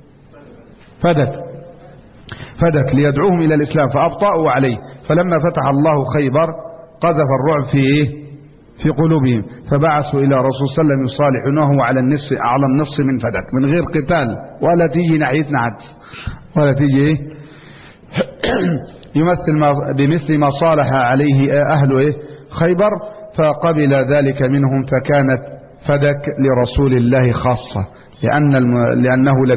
فدك ليدعوهم إلى الإسلام فأبطأوا عليه، فلما فتح الله خيبر قذف الرعب في قلوبهم، فبعثوا إلى رسول صلى الله عليه وسلم يصالحونه على النص من فدك من غير قتال، ولا تيجي ناحيتنا عد، ولا تيجي يمثل بمثل ما صالح عليه أهل خيبر. فقبل ذلك منهم، فكانت فدك لرسول الله خاصة، لأنه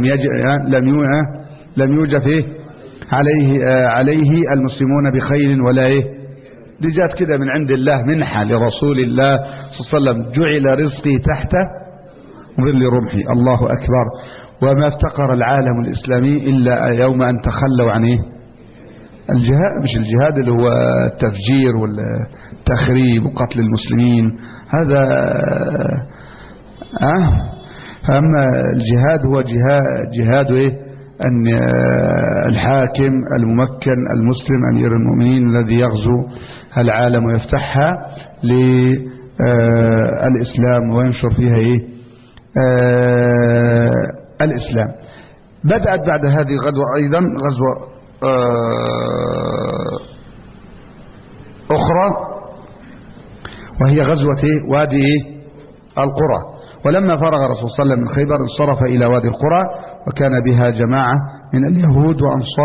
لم يوجد عليه المسلمون بخير ولا دي جات كده من عند الله منحة لرسول الله صلى الله عليه وسلم، جعل رزقي تحت ظل رمحي. الله أكبر. وما افتقر العالم الإسلامي إلا يوم أن تخلوا عن الجهاد، مش الجهاد اللي هو التفجير والتخريب وقتل المسلمين، هذا أما الجهاد هو جهاد أن الحاكم الممكن المسلم أمير المؤمنين الذي يغزو العالم ويفتحها للإسلام وينشر فيها الإسلام. بدأت بعد هذه الغزوة أيضا غزوة أخرى، وهي غزوة وادي القرى. ولما فرغ الرسول صلى الله عليه وسلم من خيبر انصرف إلى وادي القرى، وكان بها جماعة من اليهود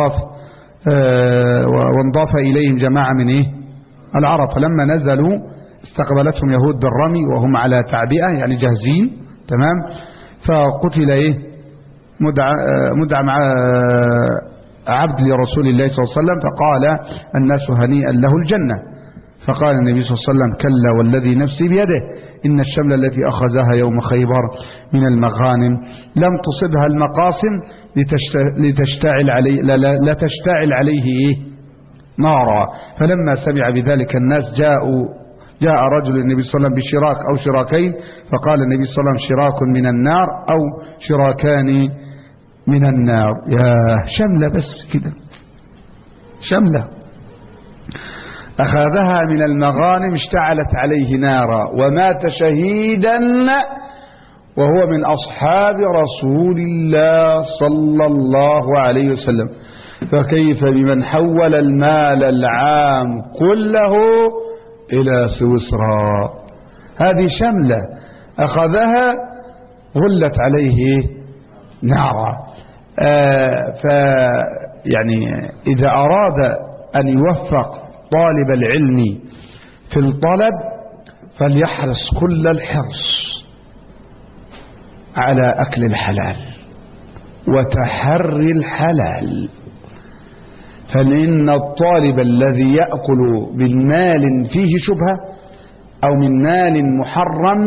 وانضاف إليهم جماعة من العرب. فلما نزلوا استقبلتهم يهود بالرمي وهم على تعبئة يعني جاهزين تمام. فقتل مدعم عبد لرسول الله صلى الله عليه وسلم، فقال الناس هنيئا له الجنة. فقال النبي صلى الله عليه وسلم كلا والذي نفسي بيده إن الشملة التي أخذها يوم خيبر من المغانم لم تصبها المقاسم لا تشتعل عليه نارا. فلما سمع بذلك الناس جاء رجل النبي صلى الله عليه وسلم بشراك أو شراكين، فقال النبي صلى الله عليه وسلم شراك من النار أو شراكان من النار. يا شملة بس كده، شملة أخذها من المغانم اشتعلت عليه نارا ومات شهيدا وهو من أصحاب رسول الله صلى الله عليه وسلم. فكيف بمن حول المال العام كله إلى سويسرا؟ هذه شملة أخذها غلت عليه نارا. فيعني إذا أراد أن يوفق طالب العلم في الطلب فليحرص كل الحرص على أكل الحلال وتحري الحلال، فإن الطالب الذي يأكل من مال فيه شبهة أو من مال محرم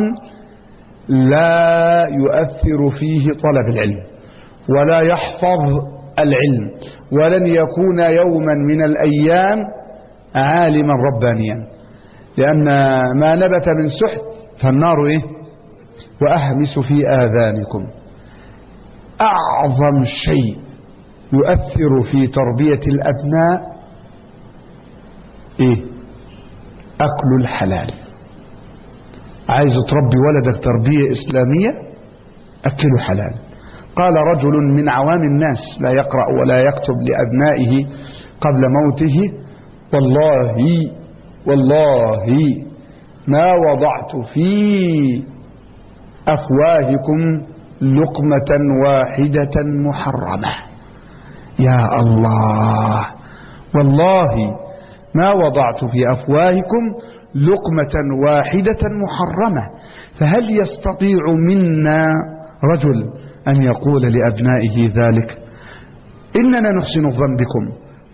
لا يؤثر فيه طلب العلم ولا يحفظ العلم، ولن يكون يوما من الأيام عالما ربانيا، لأن ما نبت من سحت فالنار وأهمس في آذانكم. أعظم شيء يؤثر في تربية الأبناء أكل الحلال. عايز تربي ولدك تربية إسلامية أكله حلال. قال رجل من عوام الناس لا يقرأ ولا يكتب لأبنائه قبل موته والله ما وضعت في أفواهكم لقمة واحدة محرمة. يا الله، والله ما وضعت في أفواهكم لقمة واحدة محرمة. فهل يستطيع منا رجل أن يقول لأبنائه ذلك؟ إننا نحسن الظن بكم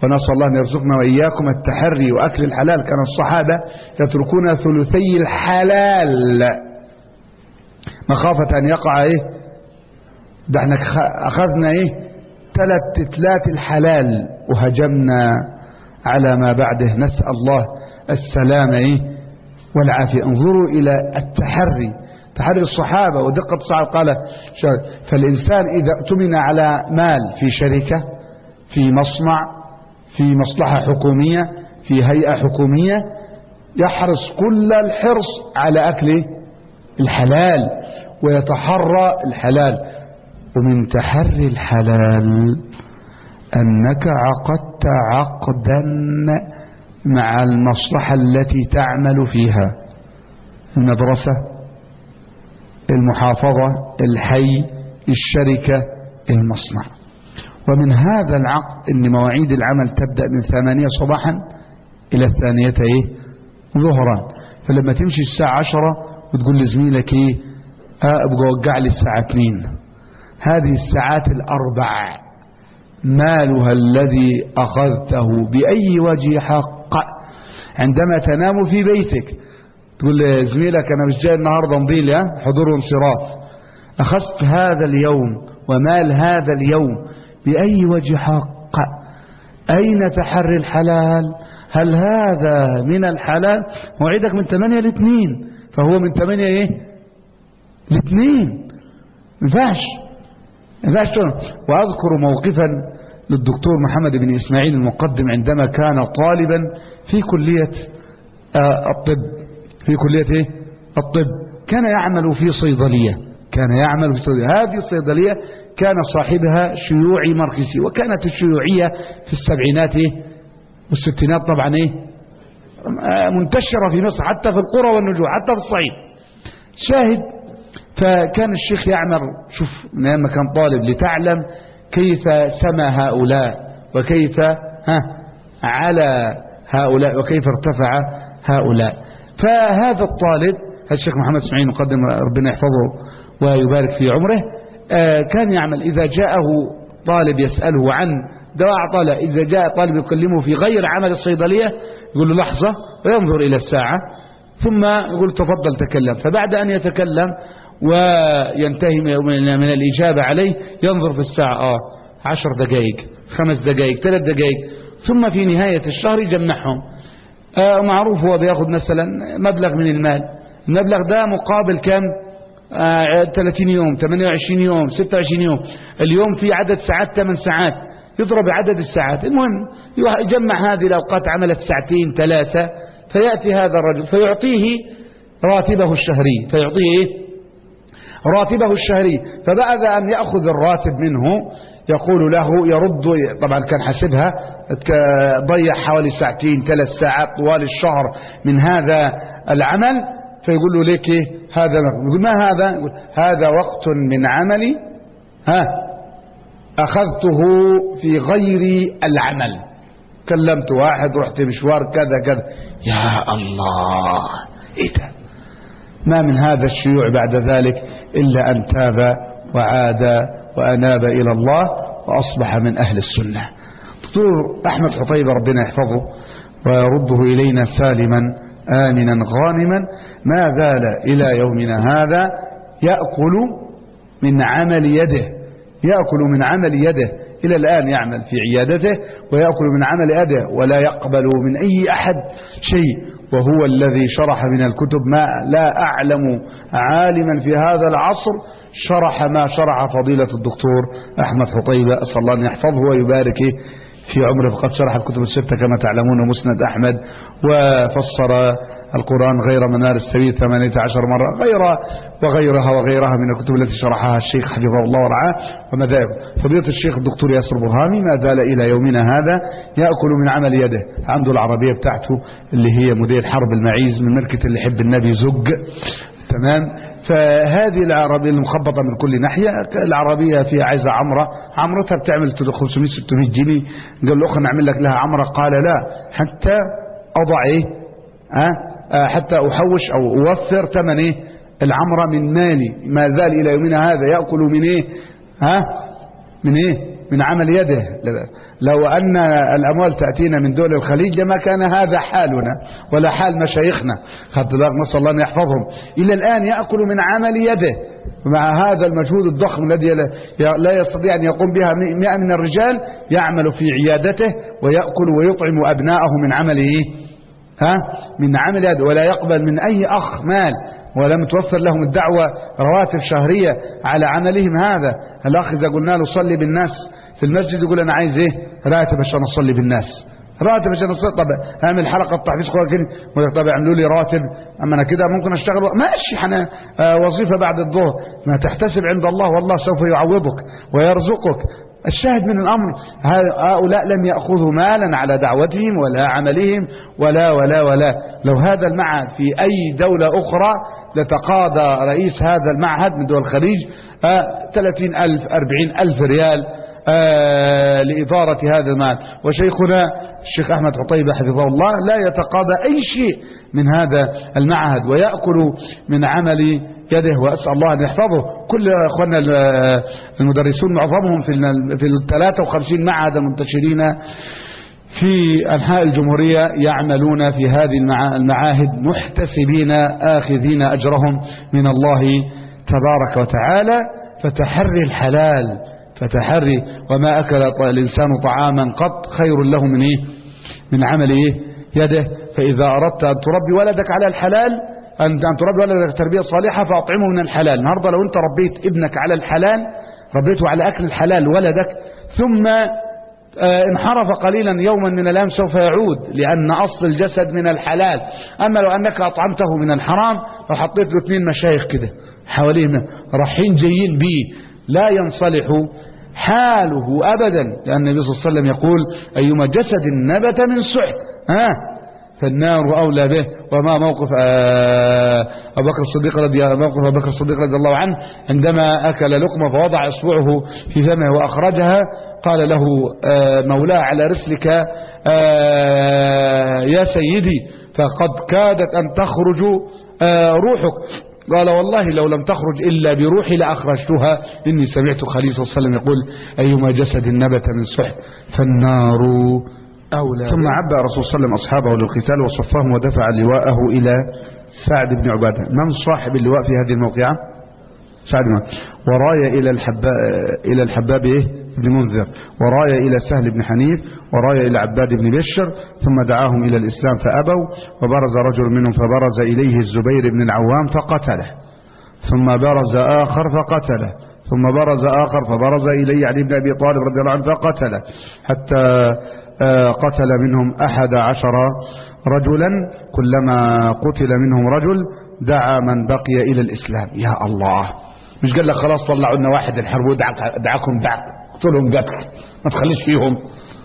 ونسأل الله أن يرزقنا وإياكم التحري وأكل الحلال. كان الصحابة يتركون ثلثي الحلال مخافة أن يقع ده احنا أخذنا 3 الحلال وهجمنا على ما بعده. نسأل الله السلامة والعافية. انظروا إلى تحري الصحابة ودقة الصحابة. قال فالإنسان إذا اؤتمن على مال في شركة، في مصنع، في مصلحة حكومية، في هيئة حكومية، يحرص كل الحرص على أكل الحلال ويتحرى الحلال. ومن تحري الحلال أنك عقدت عقدا مع المصلحة التي تعمل فيها، المدرسة، المحافظة، الحي، الشركة، المصنع. ومن هذا العقد أن مواعيد العمل تبدأ من 8 صباحا إلى 2 ظهرا. فلما تمشي الساعة 10 وتقول لزميلك أبقى وقع لي الساعة 2، هذه الساعات ال4 مالها الذي أخذته بأي وجه حق. عندما تنام في بيتك تقول لزميلك أنا مش جاي النهاردة مضي حضور وانصراف، أخذت هذا اليوم ومال هذا اليوم بأي وجه حق؟ أين تحري الحلال؟ هل هذا من الحلال؟ موعدك من 8 ل 2، فهو من 8 ل 2. مفاش. وأذكر موقفا للدكتور محمد بن إسماعيل المقدم عندما كان طالبا في كلية الطب، الطب. كان يعمل في صيدلية. هذه الصيدلية كان صاحبها شيوعي ماركسي، وكانت الشيوعية في السبعينات والستينات طبعا منتشرة في مصر، حتى في القرى والنجوع، حتى في الصعيد. شاهد. فكان الشيخ يعمل، شوف من أيام ما كان طالب، لتعلم كيف سمى هؤلاء وكيف على هؤلاء وكيف ارتفع هؤلاء. فهذا الطالب الشيخ محمد اسماعيل مقدم ربنا يحفظه ويبارك في عمره، كان يعمل إذا جاءه طالب يسأله عن دواء عطلة، إذا جاء طالب يكلمه في غير عمل الصيدلية يقول له لحظة وينظر إلى الساعة ثم يقول تفضل تكلم. فبعد أن يتكلم وينتهي من الإجابة عليه ينظر في الساعة 10 دقائق، 5 دقائق، 3 دقائق، ثم في نهاية الشهر يجمعهم. معروف هو بياخد مثلا مبلغ من المال، المبلغ ده مقابل كم؟ 30 يوم، 28 يوم، 26 يوم. اليوم في عدد ساعات 8 ساعات، يضرب عدد الساعات. المهم يجمع هذه الأوقات، عملت 2 3 فيأتي هذا الرجل فيعطيه راتبه الشهري. فبعد أن يأخذ الراتب منه يقول له يرد، طبعا كان حسبها ضيع حوالي 2 3 ساعات طوال الشهر من هذا العمل، فيقول له ليك هذا؟ يقول ما هذا؟ يقول هذا وقت من عملي أخذته في غير العمل، كلمت واحد، رحت مشوار كذا كذا. يا الله، ده ما من هذا الشيوع بعد ذلك إلا أن تاب وعاد وأناب إلى الله وأصبح من أهل السنة. دكتور أحمد حطيبة ربنا يحفظه ويرده إلينا سالما آمنا غانما، ما زال إلى يومنا هذا يأكل من عمل يده، إلى الآن يعمل في عيادته ويأكل من عمل يده ولا يقبل من أي أحد شيء، وهو الذي شرح من الكتب ما لا أعلم عالما في هذا العصر شرح ما شرح فضيلة الدكتور أحمد حطيبة، أسأل الله أن يحفظه ويبارك في عمره. فقد شرح الكتب الستة كما تعلمون، مسند أحمد، وفسر القرآن غير منار السبيل 18 مرة، وغيرها من الكتب التي شرحها الشيخ حفظه الله ورعاه ومذاهب. فضيلة الشيخ الدكتور ياسر برهامي ما زال إلى يومنا هذا يأكل من عمل يده. عنده العربية بتاعته اللي هي موديل حرب المعيز من ماركة اللي يحب النبي زج، تمام. فهذه العربية المخبطة من كل ناحية، العربية فيها عايزة عمرتها بتعمل 500-600 جنيه. قال له أخي نعمل لك لها عمرة، قال لا، حتى أضع حتى أحوش أو أوفر ثمن العمرة من مالي. ما زال إلى يومنا هذا يأكل من من عمل يده. لو أن الأموال تأتينا من دول الخليج لما كان هذا حالنا ولا حال مشايخنا، نسأل الله أن يحفظهم، إلى الآن يأكل من عمل يده مع هذا المجهود الضخم الذي لا يستطيع أن يقوم بها 100 من الرجال، يعمل في عيادته ويأكل ويطعم أبناءه من عمله من عمل يده، ولا يقبل من أي أخ مال، ولم توفر لهم الدعوة رواتب شهرية على عملهم هذا. الأخ إذا قلنا له صلي بالناس في المسجد يقول أنا عايز راتب عشان أصلي بالناس، راتب عشان أصلي. طب أعمل حلقة تحفيظ قرآن كده، طب يعملوا لي راتب، أما أنا كده ممكن أشتغل ماشي أنا وظيفة بعد الظهر، ما تحتسب عند الله والله سوف يعوضك ويرزقك. الشاهد من الأمر هؤلاء لم يأخذوا مالا على دعوتهم ولا عملهم ولا ولا ولا. لو هذا المعهد في أي دولة أخرى لتقاضى رئيس هذا المعهد من دول الخليج 30,000 40,000 ريال لإدارة هذا المال. وشيخنا الشيخ أحمد عطيبة حفظه الله لا يتقاضى أي شيء من هذا المعهد، ويأكل من عمل يده، وأسأل الله أن يحفظه. كل أخواننا المدرسون معظمهم في 53 معهد المنتشرين في أنحاء الجمهورية يعملون في هذه المعاهد محتسبين آخذين أجرهم من الله تبارك وتعالى. فتحري الحلال، فتحري، وما أكل الإنسان طعاما قط خير له من عمل يده. فإذا أردت أن تربي ولدك على الحلال، أن تربي ولدك تربية صالحة فأطعمه من الحلال. النهاردة لو أنت ربيت ابنك على الحلال، ربيته على أكل الحلال ولدك، ثم انحرف قليلا يوما من الأيام سوف يعود، لأن أصل الجسد من الحلال. أما لو أنك أطعمته من الحرام، لو حطيت له 2 مشايخ كده حواليه رايحين جايين به، لا ينصلح حاله أبدا، لأن النبي صلى الله عليه وسلم يقول أيما جسد نبت من سحت فالنار أولى به. وما موقف أبو بكر الصديق رضي الله عنه عندما أكل لقمة فوضع إصبعه في فمه وأخرجها، قال له مولاه على رسلك يا سيدي، فقد كادت أن تخرج روحك. قال والله لو لم تخرج إلا بروحي لأخرجتها، إني سمعت خليل صلى الله عليه وسلم يقول أيما جسد نبت من سحت فالنار أولى. ثم عبأ رسول صلى الله عليه وسلم أصحابه للقتال وصفهم ودفع لواءه إلى سعد بن عبادة. من صاحب اللواء في هذه الموقعة؟ سعد بن عبادة. وراية إلى الحباب بن منذر، وراية إلى سهل بن حنيف، وراية إلى عباد بن بشر، ثم دعاهم إلى الإسلام فأبوا. وبرز رجل منهم فبرز إليه الزبير بن العوام فقتله، ثم برز آخر فقتله، ثم برز آخر فبرز إليه علي بن أبي طالب رضي الله عنه فقتله، حتى قتل منهم 11 رجلا. كلما قتل منهم رجل دعا من بقي إلى الإسلام. يا الله، مش قال لك خلاص طلعوا لنا واحد الحرب ودعاكم بعد، قتلهم قتل ما تخليش فيهم.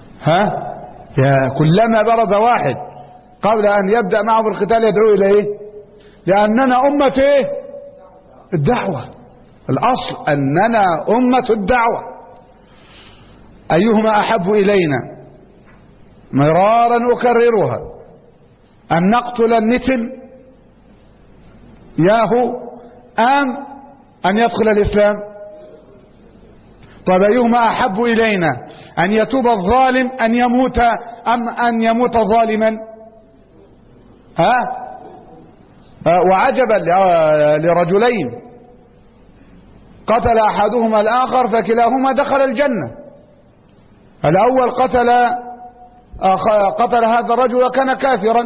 يا كلما برز واحد قبل أن يبدأ معه بالقتال يدعو إلى لأننا أمة الدعوة. الأصل أننا أمة الدعوة. أيهما أحب إلينا مرارا أكررها، أن نقتل النتن ياهو أم أن يدخل الإسلام؟ طيب أيهما أحب إلينا، أن يتوب الظالم أن يموت أم أن يموت ظالما؟ وعجبا لرجلين قتل أحدهما الآخر فكلاهما دخل الجنة. الأول قتل هذا الرجل وكان كافرا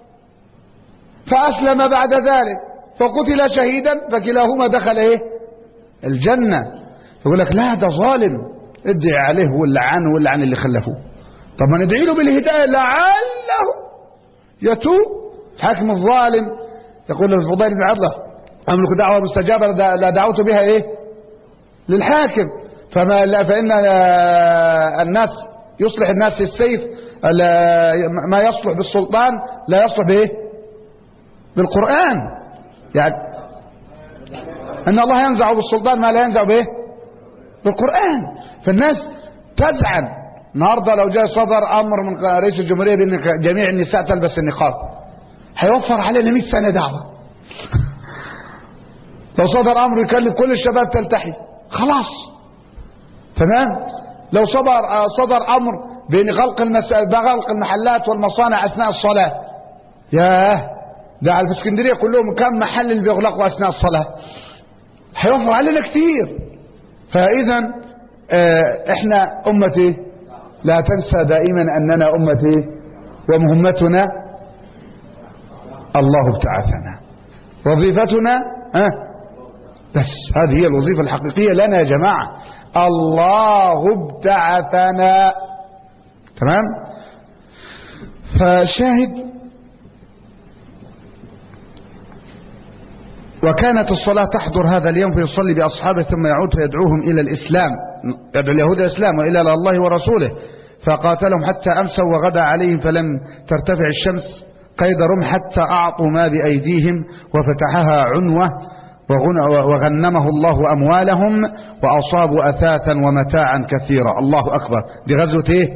فأسلم بعد ذلك فقتل شهيدا فكلاهما دخل الجنة. يقول لك لا ده ظالم ادعي عليه واللعان اللي خلفوه. طب ما ندعي له بالهداية لعله يتوب. حاكم الظالم يقول للفضيل بن عبد الله أملك دعوة مستجابة لا دعوت بها للحاكم. فإن الناس يصلح الناس في السيف، ما يصلح بالسلطان لا يصلح بالقرآن. يعني أن الله ينزع بالسلطان ما لا ينزع بالقرآن. فالناس تزعل. النهارده لو جاء صدر أمر من رئيس الجمهورية بأن جميع النساء تلبس النقاب، هيوفر علينا 100 سنة دعوة. لو صدر أمر يكلف كل الشباب تلتحي، خلاص تمام. لو صدر أمر بغلق المحلات والمصانع أثناء الصلاة، ياه، ده على الاسكندرية كلهم كم محل اللي بيغلقوا أثناء الصلاة، هيوفر علينا كتير. فإذا احنا أمتي لا تنسى دائما أننا أمتي ومهمتنا الله ابتعثنا، وظيفتنا بس هذه هي الوظيفة الحقيقية لنا يا جماعة، الله ابتعثنا. تمام. فشاهد، وكانت الصلاة تحضر هذا اليوم فيصلي بأصحابه ثم يعود فيدعوهم إلى الإسلام، يدعو اليهود الإسلام وإلى الله ورسوله، فقاتلهم حتى أمسوا وغدا عليهم فلم ترتفع الشمس قيد رمح حتى أعطوا ما بأيديهم وفتحها عنوة، وغنمه الله أموالهم وأصابوا أثاثا ومتاعا كثيرا. الله أكبر. دي غزوة إيه؟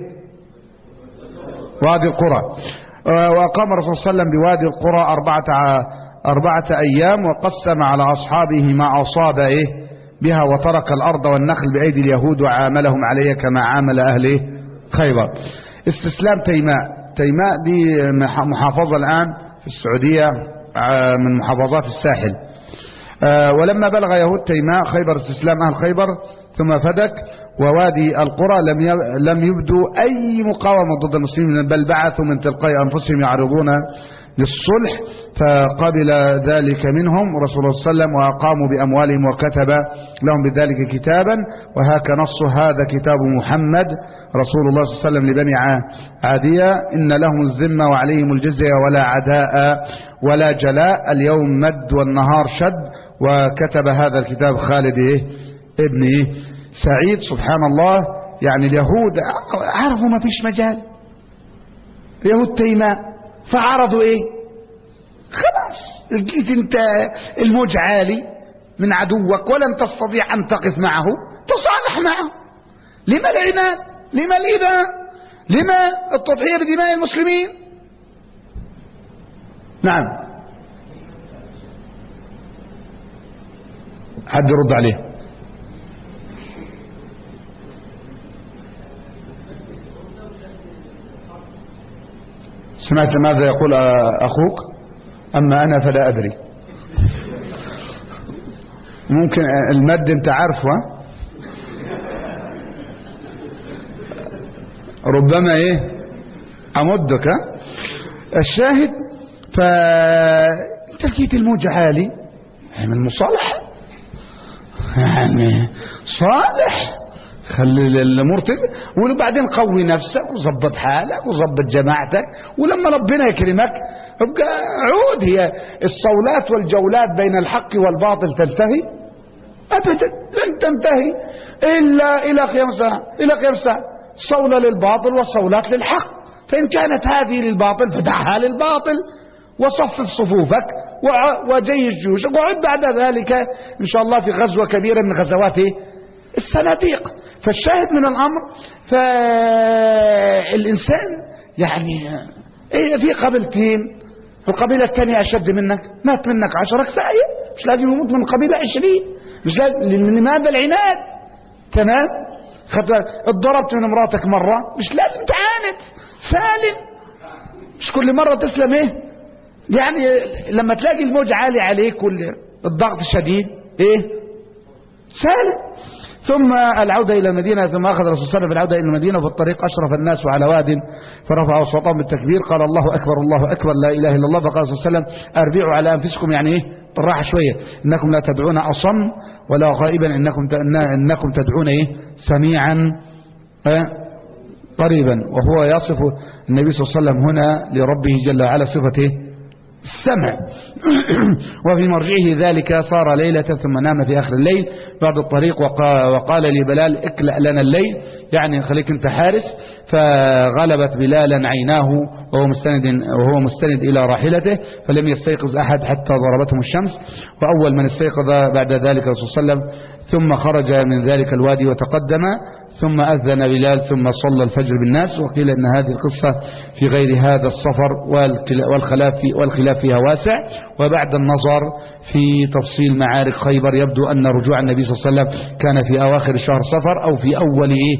وادي القرى. وقام الرسول صلى الله عليه وسلم بوادي القرى 4 أيام، وقسم على أصحابه ما أصاب بها، وترك الأرض والنخل بأيدي اليهود وعاملهم عليه كما عامل أهل خيبر. استسلام تيماء دي محافظة الآن في السعودية من محافظات الساحل. ولما بلغ يهود تيماء خيبر استسلام أهل خيبر ثم فدك، ووادي القرى لم يبدوا أي مقاومة ضد المسلمين، بل بعثوا من تلقاء أنفسهم يعرضون للصلح، فقبل ذلك منهم رسول الله صلى الله عليه وسلم وأقاموا بأموالهم وكتب لهم بذلك كتابا، وهاك نص هذا كتاب محمد رسول الله صلى الله عليه وسلم لبني عادية، إن لهم الذمة وعليهم الجزية ولا عداء ولا جلاء، اليوم مد والنهار شد. وكتب هذا الكتاب خالد ابن سعيد. سبحان الله، يعني اليهود عرفوا ما فيش مجال، يهود تيماء، فعرضوا خلاص لقيت انت الموج عالي من عدوك ولن تستطيع ان تقف معه، تصالح معه. لما العناد؟ لما الإباء؟ لما التضحية بدماء المسلمين؟ نعم، حد يرد عليه. سمعت ماذا يقول أخوك؟ أما أنا فلا أدري. ممكن المد أنت عارفه، ربما أمدك. الشاهد، فأنت الموج عالي من المصالحة، يعني صالح، خلي الامور وبعدين قوي نفسك وظبط حالك وظبط جماعتك، ولما ربنا يكرمك ابقى عود. هي الصولات والجولات بين الحق والباطل تنتهي؟ ابدا لن تنتهي الا الى قيام الساعه، صولة للباطل والصولات للحق. فان كانت هذه للباطل فدعها للباطل وصفف صفوفك وجيش جيوشك، وعد بعد ذلك ان شاء الله في غزوة كبيرة من غزوات الصناديق. فالشاهد من الامر، فالانسان يعني في قبيلتين، القبيلة الثانية اشد منك، مات منك 10 كفاية، مش لازم يموت من قبيلة 20، مش لازم. لماذا العناد؟ تمام. اتضربت من امراتك مرة، مش لازم تعاند، سالم، مش كل مرة تسلم. يعني لما تلاقي الموج عالي عليك والضغط الشديد سالم. ثم العودة إلى المدينة، ثم أخذ الرسول صلى الله عليه وسلم بالعودة إلى المدينة، في الطريق أشرف الناس على واد فرفعوا أصواتهم بالتكبير، قال الله أكبر الله أكبر لا إله إلا الله. فقال الرسول صلى الله عليه وسلم أربعوا على أنفسكم، يعني بالراحة شوية، إنكم لا تدعون أصم ولا غائبا، إنكم تدعون سميعا قريبا. وهو يصف النبي صلى الله عليه وسلم هنا لربه جل وعلا صفته السمع. وفي مرجعه ذلك صار ليلة ثم نام في آخر الليل بعد الطريق، وقال لبلال اكلأ لنا الليل، يعني خليك انت حارس. فغلبت بلالا عيناه وهو مستند إلى راحلته، فلم يستيقظ أحد حتى ضربتهم الشمس. وأول من استيقظ بعد ذلك الرسول صلى الله عليه وسلم، ثم خرج من ذلك الوادي وتقدم، ثم أذن بلال، ثم صلى الفجر بالناس. وقيل أن هذه القصة في غير هذا السفر والخلاف فيها واسع. وبعد النظر في تفصيل معارك خيبر، يبدو أن رجوع النبي صلى الله عليه وسلم كان في أواخر شهر صفر أو في أول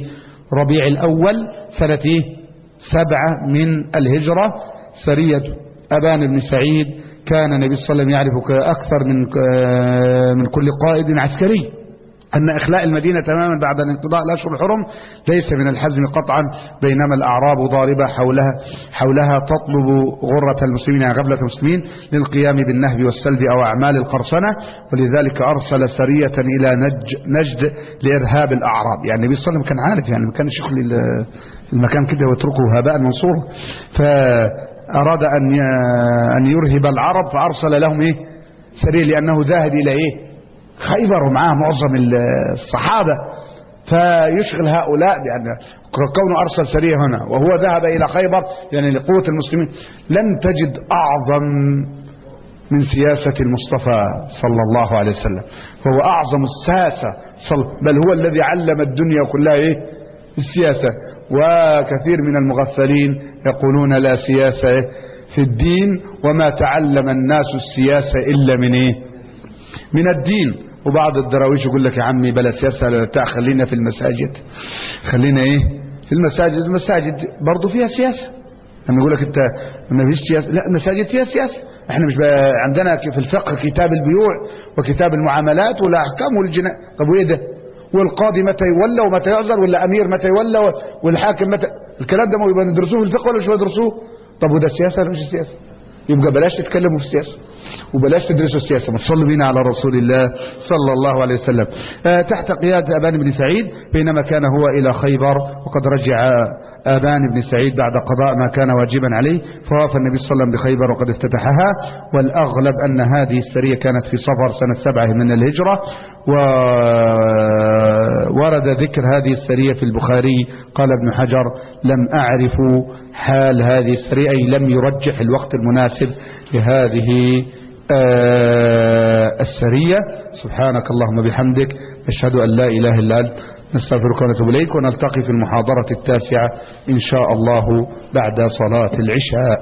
ربيع الأول سنة 7 من الهجرة. سرية أبان بن سعيد كان النبي صلى الله عليه وسلم يعرف أكثر من كل قائد عسكري أن إخلاء المدينة تماما بعد انقضاء الأشهر الحرم ليس من الحزم قطعا، بينما الأعراب ضاربة حولها تطلب غرة المسلمين يعني غفلة المسلمين للقيام بالنهب والسلب أو أعمال القرصنة، ولذلك أرسل سرية إلى نجد لإرهاب الأعراب. يعني النبي صلى الله عليه وسلم كان عارف، يعني ما كانش يخلي المكان كده ويتركه هباء منصورا، فأراد أن يرهب العرب فأرسل لهم سرية، لأنه ذاهب إلى خيبر ومعاه معظم الصحابة، فيشغل هؤلاء بأن كونه أرسل سرية هنا وهو ذهب إلى خيبر يعني لقوة المسلمين. لن تجد أعظم من سياسة المصطفى صلى الله عليه وسلم، فهو أعظم الساسة بل هو الذي علم الدنيا كلها السياسة. وكثير من المغفلين يقولون لا سياسة في الدين، وما تعلم الناس السياسة إلا من الدين. وبعض الدراويش يقول لك يا عمي بلا سياسة، خلينا في المساجد، خلينا في المساجد برضو فيها سياسة. لما يقول لك انت ما فيش سياسة، لا المساجد فيها سياسة. احنا مش عندنا في الفقه كتاب البيوع وكتاب المعاملات والاحكام والجناء، طب وايه ده؟ والقاضي متى يولى ومتى يعزل، ولا امير متى يولى، والحاكم متى، الكلام ده ما يبقى ندرسوه في الفقه ولا مش ندرسوه؟ طب وده سياسة ولا مش سياسة؟ يبقى بلاش تتكلموا في السياسة وبلاش تدرسوا السياسة، ما تصلوا بينا على رسول الله صلى الله عليه وسلم. تحت قيادة أبان بن سعيد بينما كان هو إلى خيبر، وقد رجع أبان بن سعيد بعد قضاء ما كان واجبا عليه، فوافى النبي صلى الله عليه وسلم بخيبر وقد افتتحها. والأغلب أن هذه السرية كانت في صفر سنة 7 من الهجرة، وورد ذكر هذه السرية في البخاري. قال ابن حجر لم أعرف حال هذه السرية، أي لم يرجح الوقت المناسب لهذه السرية. سبحانك اللهم بحمدك، أشهد أن لا إله إلا أنت، نستغفرك ونتوب إليك، ونلتقي في المحاضرة 9 إن شاء الله بعد صلاة العشاء.